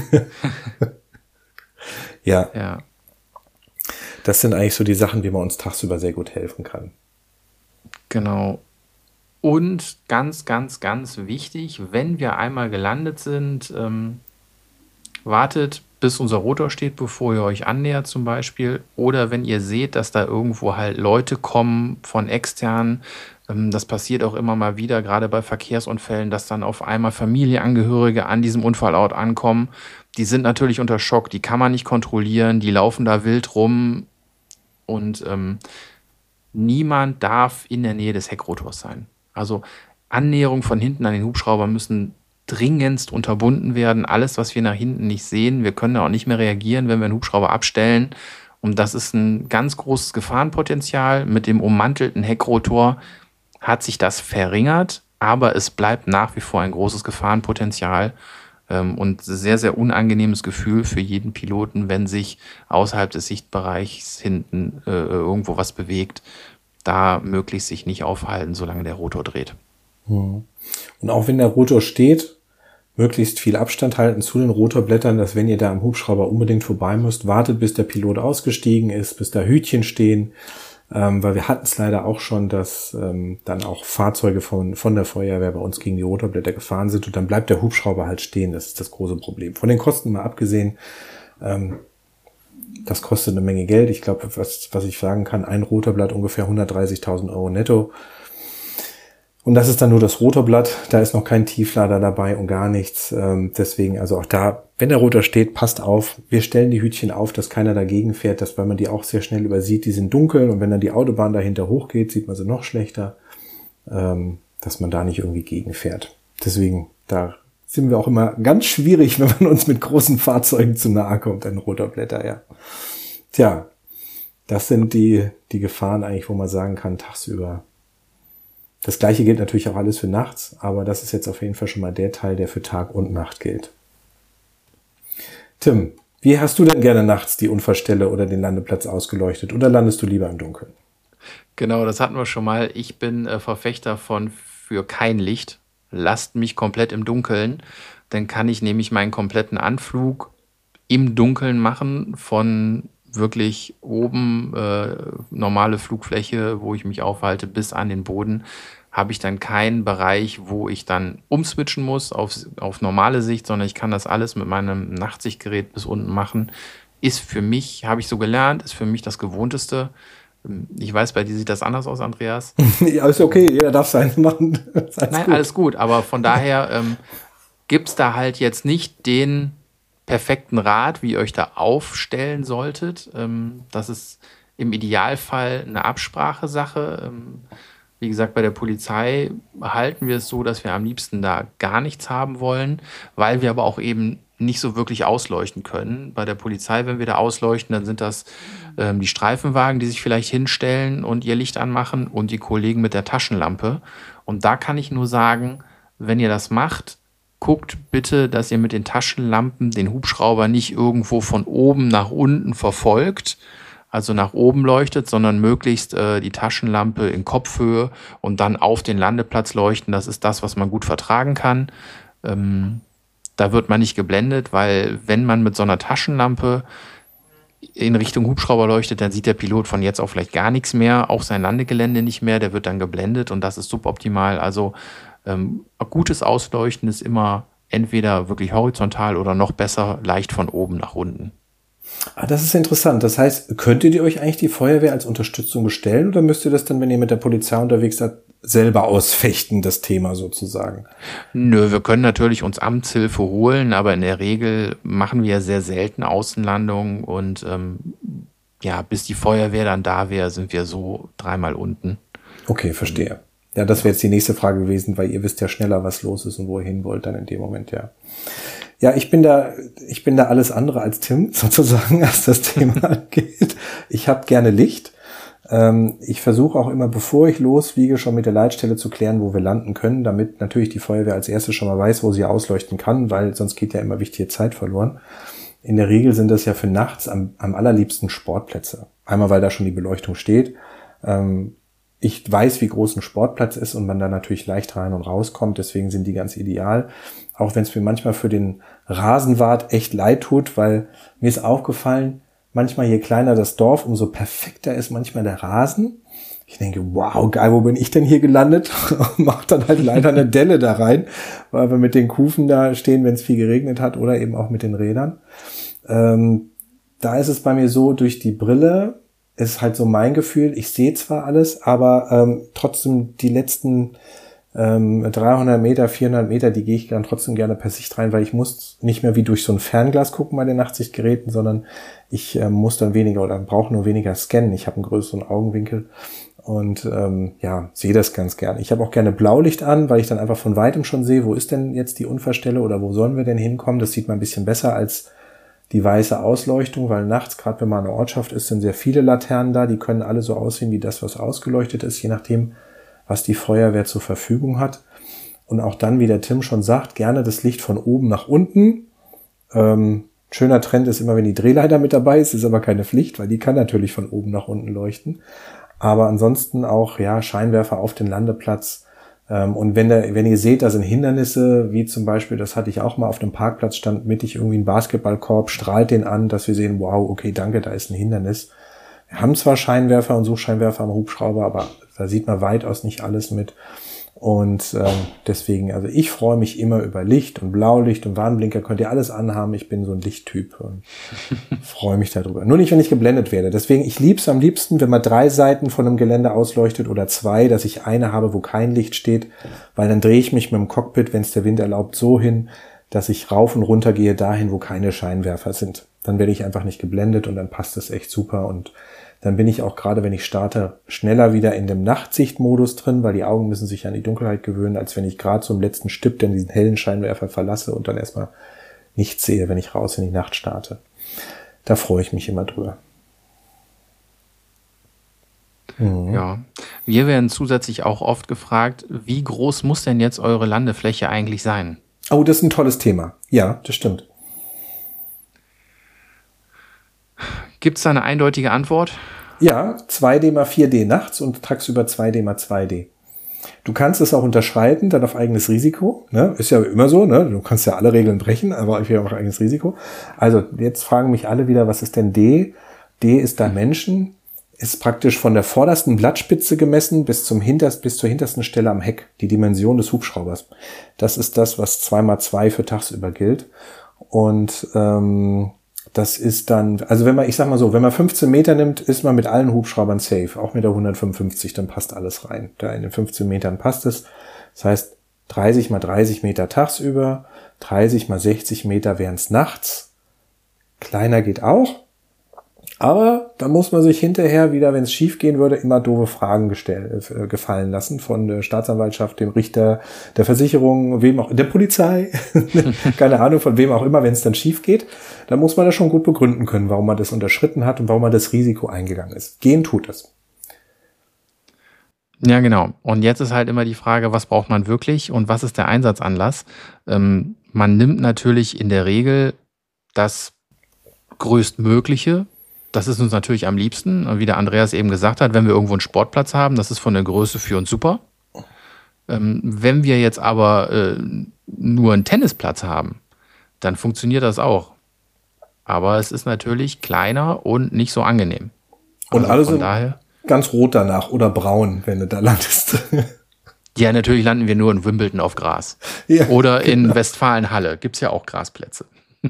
S2: Ja. Das sind eigentlich so die Sachen, wie man uns tagsüber sehr gut helfen kann.
S3: Genau. Und ganz, ganz, ganz wichtig, wenn wir einmal gelandet sind, wartet, bis unser Rotor steht, bevor ihr euch annähert zum Beispiel. Oder wenn ihr seht, dass da irgendwo halt Leute kommen von extern. Das passiert auch immer mal wieder, gerade bei Verkehrsunfällen, dass dann auf einmal Familienangehörige an diesem Unfallort ankommen. Die sind natürlich unter Schock, die kann man nicht kontrollieren, die laufen da wild rum. Und niemand darf in der Nähe des Heckrotors sein. Also Annäherung von hinten an den Hubschrauber müssen dringendst unterbunden werden. Alles, was wir nach hinten nicht sehen, wir können da auch nicht mehr reagieren, wenn wir einen Hubschrauber abstellen. Und das ist ein ganz großes Gefahrenpotenzial. Mit dem ummantelten Heckrotor hat sich das verringert, aber es bleibt nach wie vor ein großes Gefahrenpotenzial. Und sehr, sehr unangenehmes Gefühl für jeden Piloten, wenn sich außerhalb des Sichtbereichs hinten irgendwo was bewegt, da möglichst sich nicht aufhalten, solange der Rotor dreht.
S2: Und auch wenn der Rotor steht, möglichst viel Abstand halten zu den Rotorblättern, dass wenn ihr da am Hubschrauber unbedingt vorbei müsst, wartet, bis der Pilot ausgestiegen ist, bis da Hütchen stehen, weil wir hatten es leider auch schon, dass dann auch Fahrzeuge von der Feuerwehr bei uns gegen die Rotorblätter gefahren sind und dann bleibt der Hubschrauber halt stehen. Das ist das große Problem. Von den Kosten mal abgesehen, das kostet eine Menge Geld. Ich glaube, was ich sagen kann, ein Rotorblatt ungefähr 130.000 Euro netto. Und das ist dann nur das Rotorblatt, da ist noch kein Tieflader dabei und gar nichts. Deswegen, also auch da, wenn der Rotor steht, passt auf. Wir stellen die Hütchen auf, dass keiner dagegen fährt, weil man die auch sehr schnell übersieht. Die sind dunkel und wenn dann die Autobahn dahinter hochgeht, sieht man sie noch schlechter, dass man da nicht irgendwie gegenfährt. Deswegen, da sind wir auch immer ganz schwierig, wenn man uns mit großen Fahrzeugen zu nahe kommt, an Rotorblätter, ja. Tja, das sind die Gefahren eigentlich, wo man sagen kann, tagsüber. Das Gleiche gilt natürlich auch alles für nachts, aber das ist jetzt auf jeden Fall schon mal der Teil, der für Tag und Nacht gilt. Tim, wie hast du denn gerne nachts die Unfallstelle oder den Landeplatz ausgeleuchtet oder landest du lieber im Dunkeln?
S3: Genau, das hatten wir schon mal. Ich bin Verfechter für kein Licht. Lasst mich komplett im Dunkeln. Dann kann ich nämlich meinen kompletten Anflug im Dunkeln machen, von wirklich oben normale Flugfläche, wo ich mich aufhalte, bis an den Boden, habe ich dann keinen Bereich, wo ich dann umswitchen muss auf normale Sicht, sondern ich kann das alles mit meinem Nachtsichtgerät bis unten machen. Ist für mich, habe ich so gelernt, ist für mich das Gewohnteste. Ich weiß, bei dir sieht das anders aus, Andreas.
S2: Ja, ist okay, jeder darf seins machen.
S3: Nein, gut. Alles gut, aber von daher gibt es da halt jetzt nicht den perfekten Rat, wie ihr euch da aufstellen solltet. Das ist im Idealfall eine Absprachesache. Wie gesagt, bei der Polizei halten wir es so, dass wir am liebsten da gar nichts haben wollen, weil wir aber auch eben nicht so wirklich ausleuchten können. Bei der Polizei, wenn wir da ausleuchten, dann sind das die Streifenwagen, die sich vielleicht hinstellen und ihr Licht anmachen und die Kollegen mit der Taschenlampe. Und da kann ich nur sagen, wenn ihr das macht, guckt bitte, dass ihr mit den Taschenlampen den Hubschrauber nicht irgendwo von oben nach unten verfolgt, also nach oben leuchtet, sondern möglichst die Taschenlampe in Kopfhöhe und dann auf den Landeplatz leuchten. Das ist das, was man gut vertragen kann. Da wird man nicht geblendet, weil wenn man mit so einer Taschenlampe in Richtung Hubschrauber leuchtet, dann sieht der Pilot von jetzt auf vielleicht gar nichts mehr, auch sein Landegelände nicht mehr, der wird dann geblendet und das ist suboptimal. Also gutes Ausleuchten ist immer entweder wirklich horizontal oder noch besser leicht von oben nach unten.
S2: Das ist interessant. Das heißt, könntet ihr euch eigentlich die Feuerwehr als Unterstützung bestellen oder müsst ihr das dann, wenn ihr mit der Polizei unterwegs seid, selber ausfechten, das Thema sozusagen?
S3: Nö, wir können natürlich uns Amtshilfe holen, aber in der Regel machen wir sehr selten Außenlandungen und bis die Feuerwehr dann da wäre, sind wir so 3-mal unten.
S2: Okay, verstehe. Ja, das wäre jetzt die nächste Frage gewesen, weil ihr wisst ja schneller, was los ist und wo ihr hin wollt dann in dem Moment, ja. Ja, ich bin da alles andere als Tim, sozusagen, was das Thema angeht. Ich habe gerne Licht. Ich versuche auch immer, bevor ich losfliege, schon mit der Leitstelle zu klären, wo wir landen können, damit natürlich die Feuerwehr als erstes schon mal weiß, wo sie ausleuchten kann, weil sonst geht ja immer wichtige Zeit verloren. In der Regel sind das ja für nachts am allerliebsten Sportplätze. Einmal, weil da schon die Beleuchtung steht. Ich weiß, wie groß ein Sportplatz ist und man da natürlich leicht rein und rauskommt. Deswegen sind die ganz ideal. Auch wenn es mir manchmal für den Rasenwart echt leid tut, weil mir ist aufgefallen, manchmal je kleiner das Dorf, umso perfekter ist manchmal der Rasen. Ich denke, wow, geil, wo bin ich denn hier gelandet? Mach dann halt leider eine Delle da rein, weil wir mit den Kufen da stehen, wenn es viel geregnet hat oder eben auch mit den Rädern. Da ist es bei mir so, durch die Brille ist halt so mein Gefühl, ich sehe zwar alles, aber trotzdem die letzten 300 Meter, 400 Meter, die gehe ich dann trotzdem gerne per Sicht rein, weil ich muss nicht mehr wie durch so ein Fernglas gucken bei den Nachtsichtgeräten, sondern ich muss dann weniger oder brauche nur weniger scannen. Ich habe einen größeren Augenwinkel und sehe das ganz gerne. Ich habe auch gerne Blaulicht an, weil ich dann einfach von weitem schon sehe, wo ist denn jetzt die Unfallstelle oder wo sollen wir denn hinkommen. Das sieht man ein bisschen besser als die weiße Ausleuchtung, weil nachts, gerade wenn man in einer Ortschaft ist, sind sehr viele Laternen da, die können alle so aussehen wie das, was ausgeleuchtet ist, je nachdem, was die Feuerwehr zur Verfügung hat. Und auch dann, wie der Tim schon sagt, gerne das Licht von oben nach unten. Schöner Trend ist immer, wenn die Drehleiter mit dabei ist aber keine Pflicht, weil die kann natürlich von oben nach unten leuchten. Aber ansonsten auch Scheinwerfer auf den Landeplatz. Und wenn ihr seht, da sind Hindernisse, wie zum Beispiel, das hatte ich auch mal auf dem Parkplatz, stand mittig irgendwie ein Basketballkorb, strahlt den an, dass wir sehen, wow, okay, danke, da ist ein Hindernis. Wir haben zwar Scheinwerfer und Suchscheinwerfer am Hubschrauber, aber da sieht man weitaus nicht alles mit. Und deswegen, also ich freue mich immer über Licht und Blaulicht und Warnblinker, könnt ihr alles anhaben. Ich bin so ein Lichttyp und freue mich darüber. Nur nicht, wenn ich geblendet werde. Deswegen, ich liebe es am liebsten, wenn man 3 Seiten von einem Gelände ausleuchtet oder 2, dass ich eine habe, wo kein Licht steht, weil dann drehe ich mich mit dem Cockpit, wenn es der Wind erlaubt, so hin, dass ich rauf und runter gehe dahin, wo keine Scheinwerfer sind. Dann werde ich einfach nicht geblendet und dann passt das echt super und dann bin ich auch gerade, wenn ich starte, schneller wieder in dem Nachtsichtmodus drin, weil die Augen müssen sich an die Dunkelheit gewöhnen, als wenn ich gerade so im letzten Stipp dann diesen hellen Scheinwerfer verlasse und dann erstmal nichts sehe, wenn ich raus in die Nacht starte. Da freue ich mich immer drüber.
S3: Ja, wir werden zusätzlich auch oft gefragt, wie groß muss denn jetzt eure Landefläche eigentlich sein?
S2: Oh, das ist ein tolles Thema. Ja, das stimmt.
S3: Gibt es da eine eindeutige Antwort?
S2: Ja, 2D mal 4D nachts und tagsüber 2D mal 2D. Du kannst es auch unterschreiten, dann auf eigenes Risiko. Ne? Ist ja immer so, ne? Du kannst ja alle Regeln brechen, aber auf eigenes Risiko. Also jetzt fragen mich alle wieder, was ist denn D? D ist Dimension, ist praktisch von der vordersten Blattspitze gemessen bis zur hintersten Stelle am Heck, die Dimension des Hubschraubers. Das ist das, was 2x2 für tagsüber gilt. Und das ist dann, also wenn man 15 Meter nimmt, ist man mit allen Hubschraubern safe, auch mit der 155, dann passt alles rein. Da in den 15 Metern passt es. Das heißt, 30 mal 30 Meter tagsüber, 30 mal 60 Meter wären es nachts. Kleiner geht auch. Aber da muss man sich hinterher wieder, wenn es schief gehen würde, immer doofe Fragen gefallen lassen von der Staatsanwaltschaft, dem Richter, der Versicherung, wem auch, der Polizei, keine Ahnung von wem auch immer, wenn es dann schief geht. Da muss man das schon gut begründen können, warum man das unterschritten hat und warum man das Risiko eingegangen ist. Gehen tut es.
S3: Ja, genau. Und jetzt ist halt immer die Frage, was braucht man wirklich und was ist der Einsatzanlass? Man nimmt natürlich in der Regel das größtmögliche. Das ist uns natürlich am liebsten, wie der Andreas eben gesagt hat, wenn wir irgendwo einen Sportplatz haben, das ist von der Größe für uns super. Wenn wir jetzt aber nur einen Tennisplatz haben, dann funktioniert das auch. Aber es ist natürlich kleiner und nicht so angenehm.
S2: Und
S3: also
S2: alle
S3: von
S2: sind
S3: daher
S2: ganz rot danach oder braun, wenn du da landest.
S3: Ja, natürlich landen wir nur in Wimbledon auf Gras.
S2: Ja,
S3: oder in
S2: genau.
S3: Westfalenhalle, gibt's ja auch Grasplätze.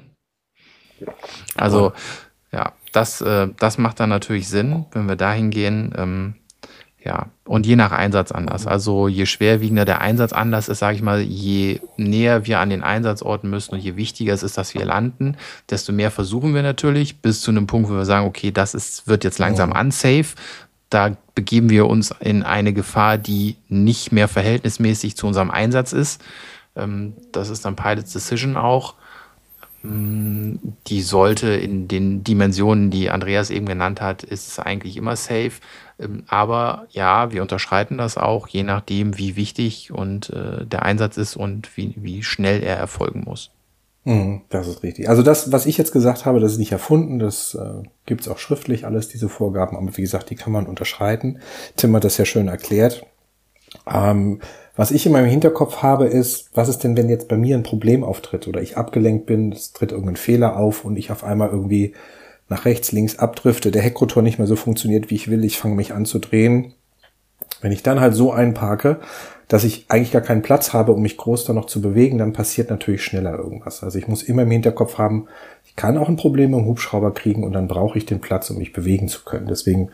S3: Also, ja, das macht dann natürlich Sinn, wenn wir dahin gehen. Ja, und je nach Einsatzanlass. Also je schwerwiegender der Einsatzanlass ist, sage ich mal, je näher wir an den Einsatzorten müssen und je wichtiger es ist, dass wir landen, desto mehr versuchen wir natürlich, bis zu einem Punkt, wo wir sagen, okay, wird jetzt langsam unsafe. Da begeben wir uns in eine Gefahr, die nicht mehr verhältnismäßig zu unserem Einsatz ist. Das ist dann Pilot's Decision auch. Die sollte in den Dimensionen, die Andreas eben genannt hat, ist es eigentlich immer safe. Aber ja, wir unterschreiten das auch, je nachdem, wie wichtig und der Einsatz ist und wie schnell er erfolgen muss.
S2: Das ist richtig. Also das, was ich jetzt gesagt habe, das ist nicht erfunden, das gibt es auch schriftlich, alles diese Vorgaben, aber wie gesagt, die kann man unterschreiten. Tim hat das ja schön erklärt. Was ich in meinem Hinterkopf habe, ist, was ist denn, wenn jetzt bei mir ein Problem auftritt oder ich abgelenkt bin, es tritt irgendein Fehler auf und ich auf einmal irgendwie nach rechts, links abdrifte, der Heckrotor nicht mehr so funktioniert, wie ich will, ich fange mich an zu drehen. Wenn ich dann halt so einparke, dass ich eigentlich gar keinen Platz habe, um mich groß da noch zu bewegen, dann passiert natürlich schneller irgendwas. Also ich muss immer im Hinterkopf haben, ich kann auch ein Problem mit dem Hubschrauber kriegen und dann brauche ich den Platz, um mich bewegen zu können. Deswegen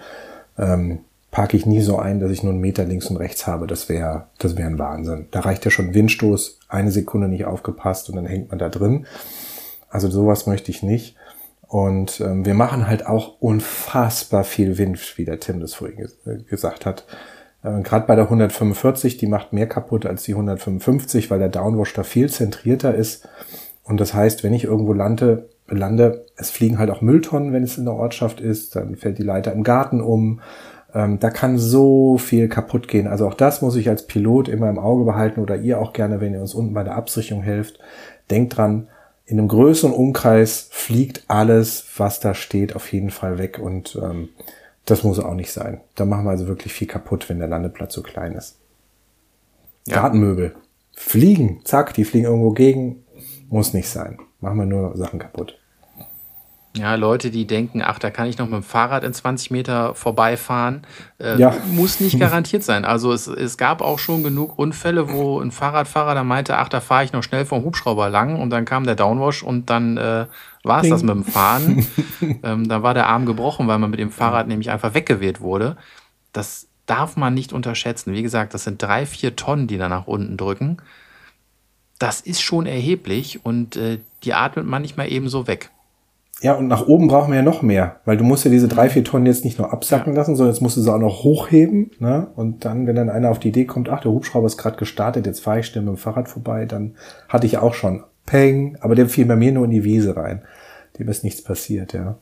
S2: parke ich nie so ein, dass ich nur einen Meter links und rechts habe. Das wäre ein Wahnsinn. Da reicht ja schon Windstoß, 1 Sekunde nicht aufgepasst und dann hängt man da drin. Also sowas möchte ich nicht. Und wir machen halt auch unfassbar viel Wind, wie der Tim das vorhin gesagt hat. Gerade bei der 145, die macht mehr kaputt als die 155, weil der Downwash da viel zentrierter ist. Und das heißt, wenn ich irgendwo lande, es fliegen halt auch Mülltonnen, wenn es in der Ortschaft ist, dann fällt die Leiter im Garten um. Da kann so viel kaputt gehen. Also auch das muss ich als Pilot immer im Auge behalten oder ihr auch gerne, wenn ihr uns unten bei der Absicherung helft. Denkt dran, in einem größeren Umkreis fliegt alles, was da steht, auf jeden Fall weg und das muss auch nicht sein. Da machen wir also wirklich viel kaputt, wenn der Landeplatz so klein ist. Ja. Gartenmöbel. Fliegen. Zack, die fliegen irgendwo gegen. Muss nicht sein. Machen wir nur Sachen kaputt.
S3: Ja, Leute, die denken, ach, da kann ich noch mit dem Fahrrad in 20 Meter vorbeifahren, muss nicht garantiert sein. Also es gab auch schon genug Unfälle, wo ein Fahrradfahrer dann meinte, ach, da fahre ich noch schnell vom Hubschrauber lang und dann kam der Downwash und dann war es das mit dem Fahren. Da war der Arm gebrochen, weil man mit dem Fahrrad nämlich einfach weggeweht wurde. Das darf man nicht unterschätzen. Wie gesagt, das sind 3-4 Tonnen, die da nach unten drücken. Das ist schon erheblich und die atmet man nicht mal eben so weg.
S2: Ja, und nach oben brauchen wir ja noch mehr, weil du musst ja diese 3-4 Tonnen jetzt nicht nur absacken lassen, sondern jetzt musst du sie auch noch hochheben, ne? Und dann, wenn dann einer auf die Idee kommt, ach, der Hubschrauber ist gerade gestartet, jetzt fahre ich schnell mit dem Fahrrad vorbei, dann hatte ich auch schon Peng, aber der fiel bei mir nur in die Wiese rein. Dem ist nichts passiert, ja.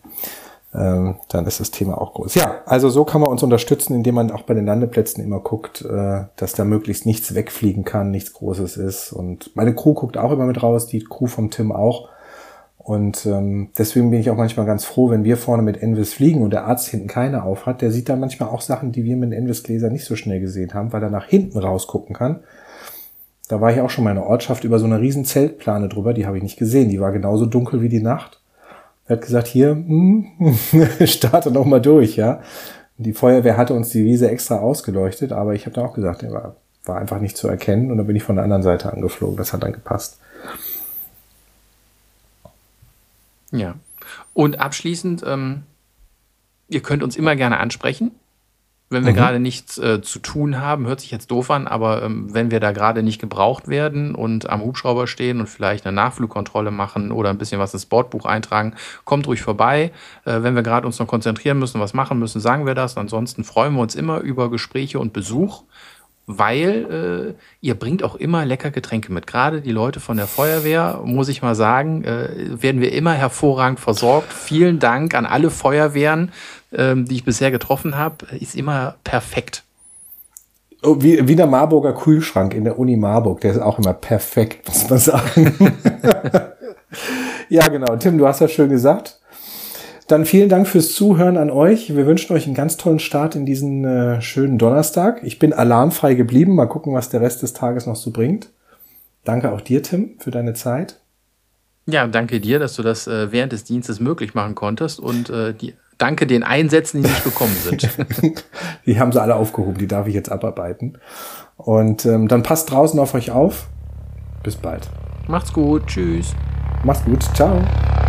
S2: Dann ist das Thema auch groß. Ja, also so kann man uns unterstützen, indem man auch bei den Landeplätzen immer guckt, dass da möglichst nichts wegfliegen kann, nichts Großes ist. Und meine Crew guckt auch immer mit raus, die Crew vom Tim auch. Und deswegen bin ich auch manchmal ganz froh, wenn wir vorne mit Envis fliegen und der Arzt hinten keine auf hat. Der sieht dann manchmal auch Sachen, die wir mit Envis-Gläser nicht so schnell gesehen haben, weil er nach hinten rausgucken kann. Da war ich auch schon mal in der Ortschaft über so eine riesen Zeltplane drüber, die habe ich nicht gesehen. Die war genauso dunkel wie die Nacht. Er hat gesagt, hier, starte noch mal durch, ja. Und die Feuerwehr hatte uns die Wiese extra ausgeleuchtet, aber ich habe dann auch gesagt, der war einfach nicht zu erkennen und dann bin ich von der anderen Seite angeflogen. Das hat dann gepasst.
S3: Ja. Und abschließend, ihr könnt uns immer gerne ansprechen, wenn wir gerade nichts zu tun haben. Hört sich jetzt doof an, aber wenn wir da gerade nicht gebraucht werden und am Hubschrauber stehen und vielleicht eine Nachflugkontrolle machen oder ein bisschen was ins Bordbuch eintragen, kommt ruhig vorbei. Wenn wir gerade uns noch konzentrieren müssen, was machen müssen, sagen wir das. Ansonsten freuen wir uns immer über Gespräche und Besuch, weil ihr bringt auch immer lecker Getränke mit. Gerade die Leute von der Feuerwehr, muss ich mal sagen, werden wir immer hervorragend versorgt. Vielen Dank an alle Feuerwehren, die ich bisher getroffen habe. Ist immer perfekt.
S2: Oh, wie der Marburger Kühlschrank in der Uni Marburg. Der ist auch immer perfekt, muss man sagen. Ja, genau. Tim, du hast ja schön gesagt. Dann vielen Dank fürs Zuhören an euch. Wir wünschen euch einen ganz tollen Start in diesen schönen Donnerstag. Ich bin alarmfrei geblieben. Mal gucken, was der Rest des Tages noch so bringt. Danke auch dir, Tim, für deine Zeit.
S3: Ja, danke dir, dass du das während des Dienstes möglich machen konntest und danke den Einsätzen, die nicht gekommen sind.
S2: Die haben sie alle aufgehoben, die darf ich jetzt abarbeiten. Und dann passt draußen auf euch auf. Bis bald.
S3: Macht's gut, tschüss.
S2: Macht's gut, ciao.